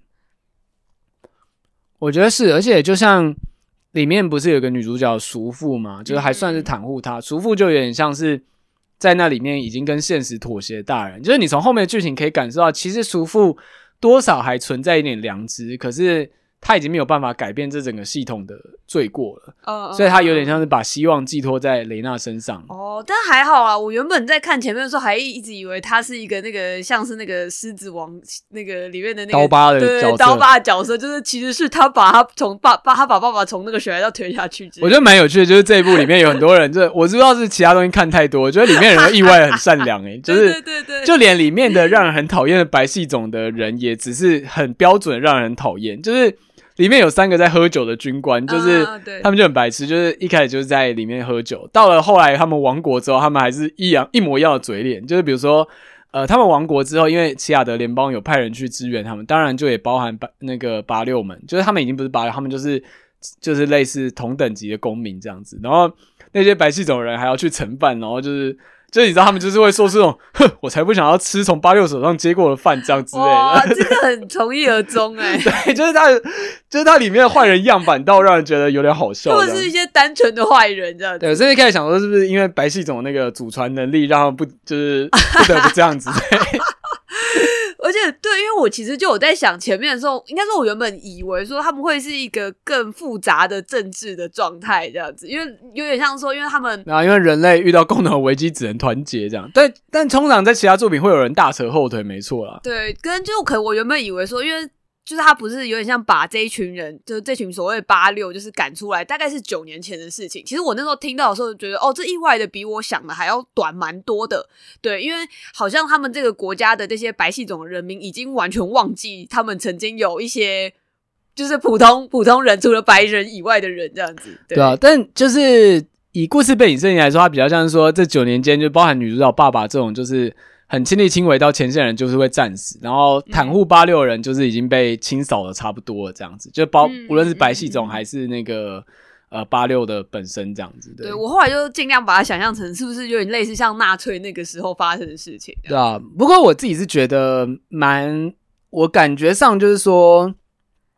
我觉得是，而且就像。里面不是有个女主角叔父吗？就是还算是袒护她，叔父就有点像是在那里面已经跟现实妥协的大人，就是你从后面的剧情可以感受到，其实叔父多少还存在一点良知，可是他已经没有办法改变这整个系统的罪过了，嗯、所以他有点像是把希望寄托在雷娜身上。 哦，但还好啊，我原本在看前面的时候还一直以为他是一个那个像是那个狮子王那个里面的那个刀疤的角色， 刀疤的角色，就是其实是他把他从爸爸他把爸爸从那个悬崖上推下去。 我觉得蛮有趣的，就是这一部里面有很多人，就我知道是其他东西看太多，我觉得里面人意外的很善良诶、欸，就是对对对对， 就连里面的让人很讨厌的白系种的人，也只是很标准的让人讨厌，就是。里面有三个在喝酒的军官，就是他们就很白痴，就是一开始就是在里面喝酒，到了后来他们亡国之后，他们还是一样一模一样的嘴脸，就是比如说，呃，他们亡国之后，因为奇亚德联邦有派人去支援他们，当然就也包含那个八六们，就是他们已经不是八六，他们就是就是类似同等级的公民这样子，然后那些白系种人还要去盛饭，然后就是。就是你知道他们就是会说出这种哼，我才不想要吃从八六手上接过的饭这样之类的。 哇，这个很从一而终哎、 欸。对，就是他，就是他里面的坏人样板到让人觉得有点好笑。 或者是一些单纯的坏人这样子。 对，所以一开始想说是不是因为白系种那个祖传能力让他们不就是不得不这样子。 而且对，因为我其实就有在想前面的时候，应该说我原本以为说他们会是一个更复杂的政治的状态这样子，因为有点像说因为他们啊，因为人类遇到共同危机只能团结这样，但但通常在其他作品会有人大扯后腿，没错啦。 对，跟就可能我原本以为说因为就是他不是有点像把这一群人，就是这群所谓八六，就是赶出来，大概是九年前的事情。其实我那时候听到的时候，觉得哦，这意外的比我想的还要短蛮多的。对，因为好像他们这个国家的这些白系种的人民已经完全忘记他们曾经有一些就是普通普通人除了白人以外的人这样子。对, 对啊，但就是以故事背景设定来说，它比较像是说这九年间就包含女主角爸爸这种就是很亲力亲为到前线人就是会战死，然后袒护八六人就是已经被清扫的差不多了这样子，就包无论是白系种还是那个呃八六的本身这样子。对， 对，我后来就尽量把它想象成是不是有点类似像纳粹那个时候发生的事情。 对啊，不过我自己是觉得蛮，我感觉上就是说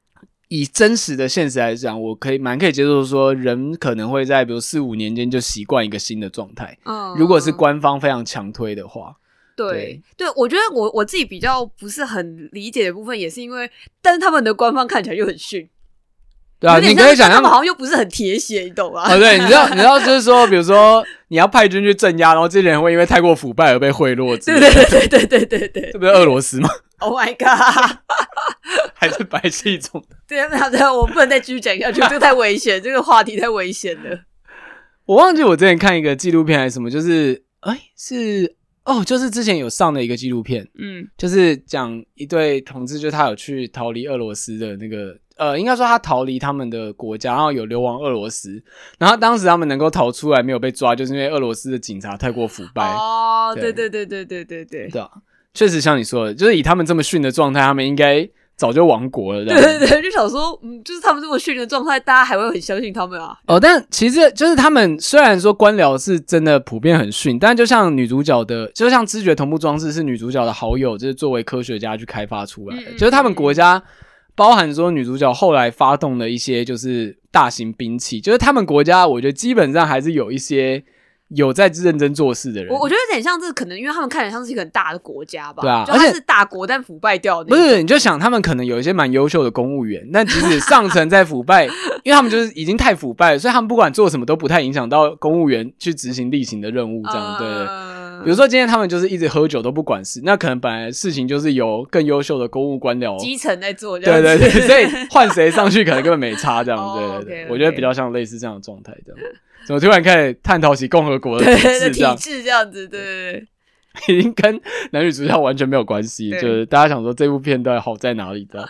以真实的现实来讲，我可以蛮可以接受说，人可能会在比如四五年间就习惯一个新的状态。嗯，如果是官方非常强推的话， 对 对, 对，我觉得我我自己比较不是很理解的部分，也是因为，但是他们的官方看起来又很逊。 对啊，你可以想象他们好像又不是很铁血，你懂吗？ 哦，对，你知道，你知道，就是说，比如说你要派军去镇压，然后这些人会因为太过腐败而被贿赂之类的。 对对对对对对对， 这不是俄罗斯吗 ？Oh my god！ 还是白气种的？ 对啊，对啊，我不能再继续讲下去，这个太危险，这个话题太危险了。 我忘记我之前看一个纪录片还是什么，就是哎是哦，就是之前有上的一个纪录片，嗯，就是讲一对同志，就他有去逃离俄罗斯的那个。呃，应该说他逃离他们的国家，然后有流亡俄罗斯，然后当时他们能够逃出来没有被抓，就是因为俄罗斯的警察太过腐败。 哦，对对对对对对对， 对啊，确实像你说的，就是以他们这么逊的状态，他们应该早就亡国了。 对对对，就想说，嗯，就是他们这么逊的状态，大家还会很相信他们啊？ 哦，但其实就是他们虽然说官僚是真的普遍很逊，但就像女主角的，就像知觉同步装置是女主角的好友，就是作为科学家去开发出来的，嗯、就是他们国家。包含说女主角后来发动的一些就是大型兵器，就是他们国家我觉得基本上还是有一些有在认真做事的人。 我我觉得有点像这可能因为他们看起来像是一个很大的国家吧。 对啊， 就它是大国但腐败掉的。 不是，你就想他们可能有一些蛮优秀的公务员，但即使上层在腐败，因为他们就是已经太腐败了，所以他们不管做什么都不太影响到公务员去执行例行的任务这样。对对对。比如说今天他们就是一直喝酒都不管事，那可能本来事情就是由更优秀的公务官僚基层在做这样子。对对对，所以换谁上去可能根本没差这样。 哦、 对对对， okay, okay. 我觉得比较像类似这样的状态这样。怎么突然开始探讨起共和国的体制这样？ 体制这样子，对对对， 已经跟男女主角完全没有关系，就是大家想说这部片到底好在哪里的。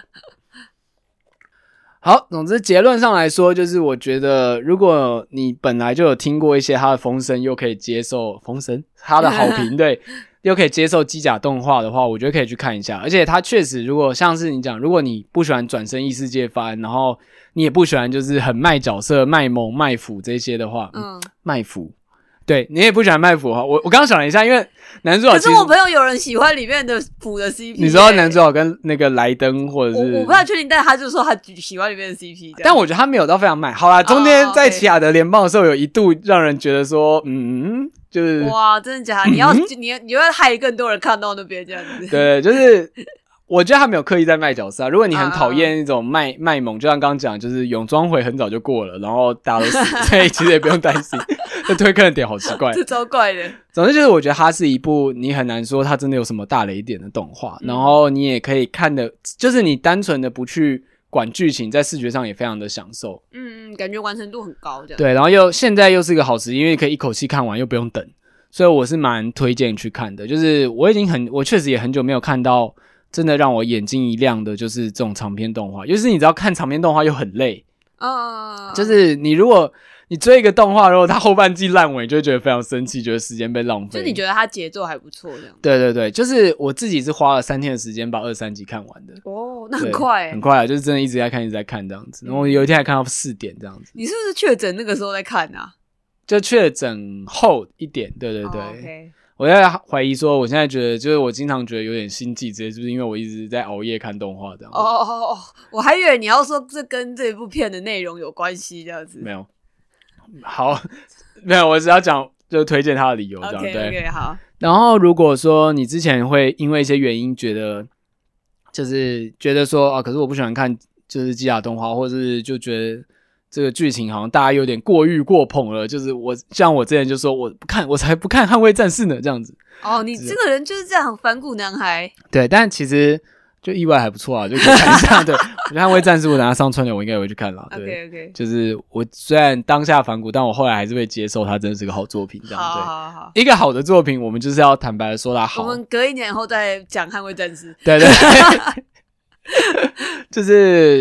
好，总之结论上来说，就是我觉得如果你本来就有听过一些他的风声，又可以接受风声他的好评，对，又可以接受机甲动画的话，我觉得可以去看一下。而且他确实，如果像是你讲，如果你不喜欢转身异世界番，然后你也不喜欢就是很卖角色、卖萌、卖腐这些的话，嗯，卖腐。对，你也不喜欢卖腐的话，我我刚刚想了一下，因为男主角可是我朋友有人喜欢里面的腐的 C P， 你知道男主角跟那个莱登或者是我, 我不太确定，但他就说他喜欢里面的 C P， 但我觉得他没有到非常卖。好啦，中间在奇亚德联邦的时候，有一度让人觉得说，嗯，就是哇，真的假的？你要、嗯、你你会害更多人看到那边这样子？ 对，就是。我觉得他没有刻意在卖角色、啊、如果你很讨厌那种卖、uh, 卖萌，就像刚刚讲，就是泳装回很早就过了，然后大家都死，所以其实也不用担心。这推坑的点好奇怪， 这超怪的。 总之就是我觉得它是一部你很难说它真的有什么大雷点的动画、嗯、然后你也可以看的，就是你单纯的不去管剧情，在视觉上也非常的享受。 嗯嗯，感觉完成度很高这样。 对，然后又现在又是一个好时机，因为可以一口气看完又不用等，所以我是蛮推荐去看的。就是我已经很我确实也很久没有看到真的让我眼睛一亮的就是这种长篇动画，就是你知道看长篇动画又很累， 嗯， 就是你如果你追一个动画，如果它后半季烂尾，你就会觉得非常生气，觉得时间被浪费。 就你觉得它节奏还不错这样？ 对对对，就是我自己是花了三天的时间把二三集看完的。 哦，那很快欸， 很快啊，就是真的一直在看，一直在看这样子。然后有一天还看到四点这样子。 你是不是确诊那个时候在看啊？ 就确诊后一点，对对对。 Oh, okay. 我在怀疑说，我现在觉得就是我经常觉得有点心悸，直接是不是因为我一直在熬夜看动画这样？ 哦哦哦，我还以为你要说这跟这部片的内容有关系这样子。 没有，好，没有，我只要讲就推荐他的理由这样。 OK 对 OK 好。 然后如果说你之前会因为一些原因觉得，就是觉得说啊，可是我不喜欢看就是机甲动画，或者是就觉得。这个剧情好像大家有点过誉过捧了，就是我像我之前就说我不看，我才不看捍卫战士呢这样子。 哦，你这个人就是这样反骨男孩。 对，但其实就意外还不错啊，就可以看一下。对，我觉得捍卫战士我等下上春联我应该也会去看啦。对 OK OK， 就是我虽然当下反骨，但我后来还是会接受它真的是个好作品这样。 好好好， 一个好的作品，我们就是要坦白的说它好。 我们隔一年后再讲捍卫战士。 对对对，就是。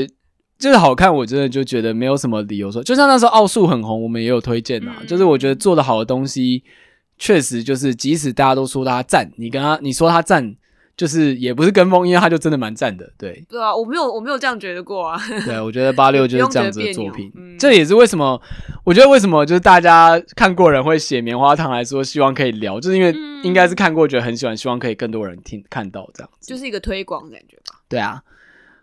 就是好看，我真的就觉得没有什么理由说，就像那时候奥数很红，我们也有推荐啊、嗯。就是我觉得做的好的东西，确实就是即使大家都说他赞，你跟他你说他赞，就是也不是跟风，因为他就真的蛮赞的，对。 对啊，我没有我没有这样觉得过啊。 对，我觉得八六就是这样子的作品，嗯、这也是为什么我觉得为什么就是大家看过人会写棉花糖来说，希望可以聊，就是因为应该是看过觉得很喜欢，希望可以更多人听看到这样子， 就是一个推广感觉吧。 对啊。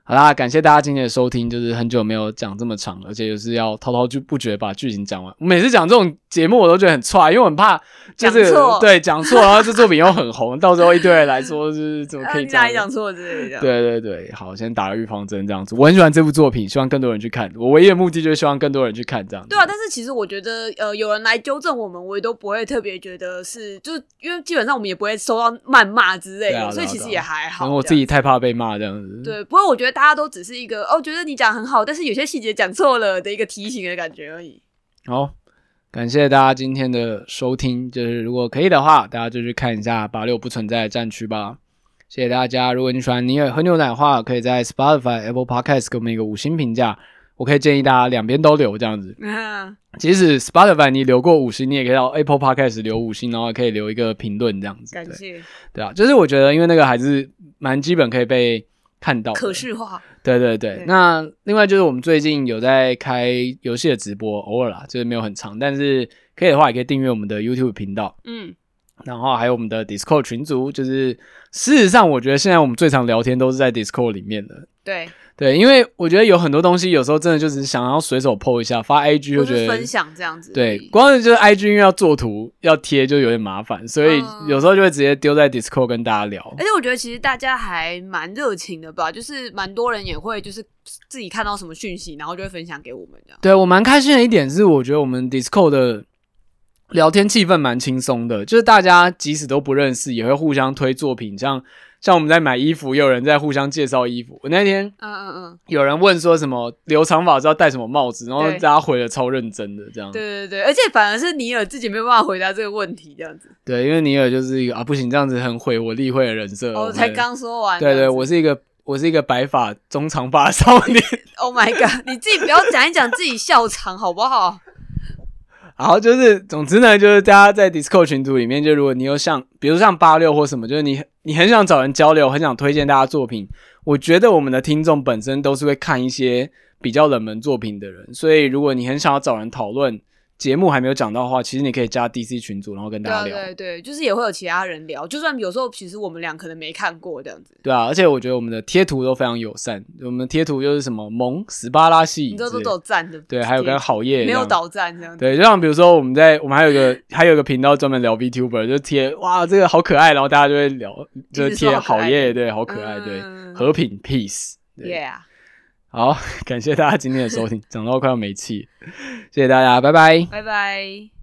好啦，感谢大家今天的收听，就是很久没有讲这么长，而且就是要滔滔不绝把剧情讲完。我每次讲这种节目我都觉得很踹，因为我很怕就是讲错， 对讲错，然后这作品又很红，到时候一堆人来说就是怎么可以这样、 啊、你哪里讲错之类的。 对对对，好，先打个预防针这样子。我很喜欢这部作品，希望更多人去看。我唯一的目的就是希望更多人去看这样子。 对啊，但是其实我觉得呃，有人来纠正我们，我也都不会特别觉得是，就是因为基本上我们也不会收到谩骂之类的， 啊啊啊、 所以其实也还好。 因为我自己太怕被骂这样子。 对，不过我觉得大家都只是一个哦，觉得你讲很好，但是有些细节讲错了的一个提醒的感觉而已。 好，感谢大家今天的收听，就是如果可以的话，大家就去看一下八六不存在的战区吧。谢谢大家。如果你喜欢尼尔喝牛奶的话，可以在 Spotify、Apple Podcast 给我们一个五星评价。我可以建议大家两边都留这样子。嗯，即使 Spotify 你留过五星，你也可以到 Apple Podcast 留五星，然后可以留一个评论这样子。 感谢。对, 对啊，就是我觉得因为那个还是蛮基本可以被看到的， 可视化。 对对 对, 对。那另外就是我们最近有在开游戏的直播，偶尔啦，就是没有很长，但是可以的话也可以订阅我们的 YouTube 频道。嗯。然后还有我们的 Discord 群组，就是事实上我觉得现在我们最常聊天都是在 Discord 里面的。 对对，因为我觉得有很多东西有时候真的就只是想要随手 po 一下，发 I G 就觉得分享这样子。 对，光是就是 I G 因为要做图要贴就有点麻烦，所以有时候就会直接丢在 Discord 跟大家聊。 而且我觉得其实大家还蛮热情的吧，就是蛮多人也会就是自己看到什么讯息，然后就会分享给我们这样。 对，我蛮开心的一点是，我觉得我们 Discord 的聊天气氛蛮轻松的，就是大家即使都不认识，也会互相推作品，像像我们在买衣服，也有人在互相介绍衣服。我那天，嗯嗯嗯，有人问说什么留长发知道戴什么帽子，然后大家回得超认真的这样。 对对对，而且反而是尼尔自己没有办法回答这个问题这样子。 对，因为尼尔就是一个啊，不行，这样子很毁我例会的人设。 哦，才刚说完。 对对，我是一个我是一个白发中长发少年。 Oh my god， 你自己不要讲一讲自己笑场好不好？ 好，就是总之呢，就是大家在 Discord 群组里面，就如果你有像比如像八六或什么，就是你你很想找人交流，很想推荐大家作品，我觉得我们的听众本身都是会看一些比较冷门作品的人，所以如果你很想要找人讨论节目还没有讲到的话，其实你可以加 D C 群组，然后跟大家聊。 对对对，就是也会有其他人聊，就算有时候其实我们俩可能没看过这样子。 对啊，而且我觉得我们的贴图都非常友善，我们的贴图就是什么萌斯巴拉系， 你都都有赞的。 对，还有跟好业没有导赞这样子。 对，就像比如说我们在我们还有一个还有一个频道专门聊 VTuber， 就贴哇这个好可爱，然后大家就会聊，就贴好业，对，好可爱，对，嗯、和平 peace， 对。 Yeah。 好，感谢大家今天的收听，讲到快要没气，谢谢大家，拜拜， 拜拜。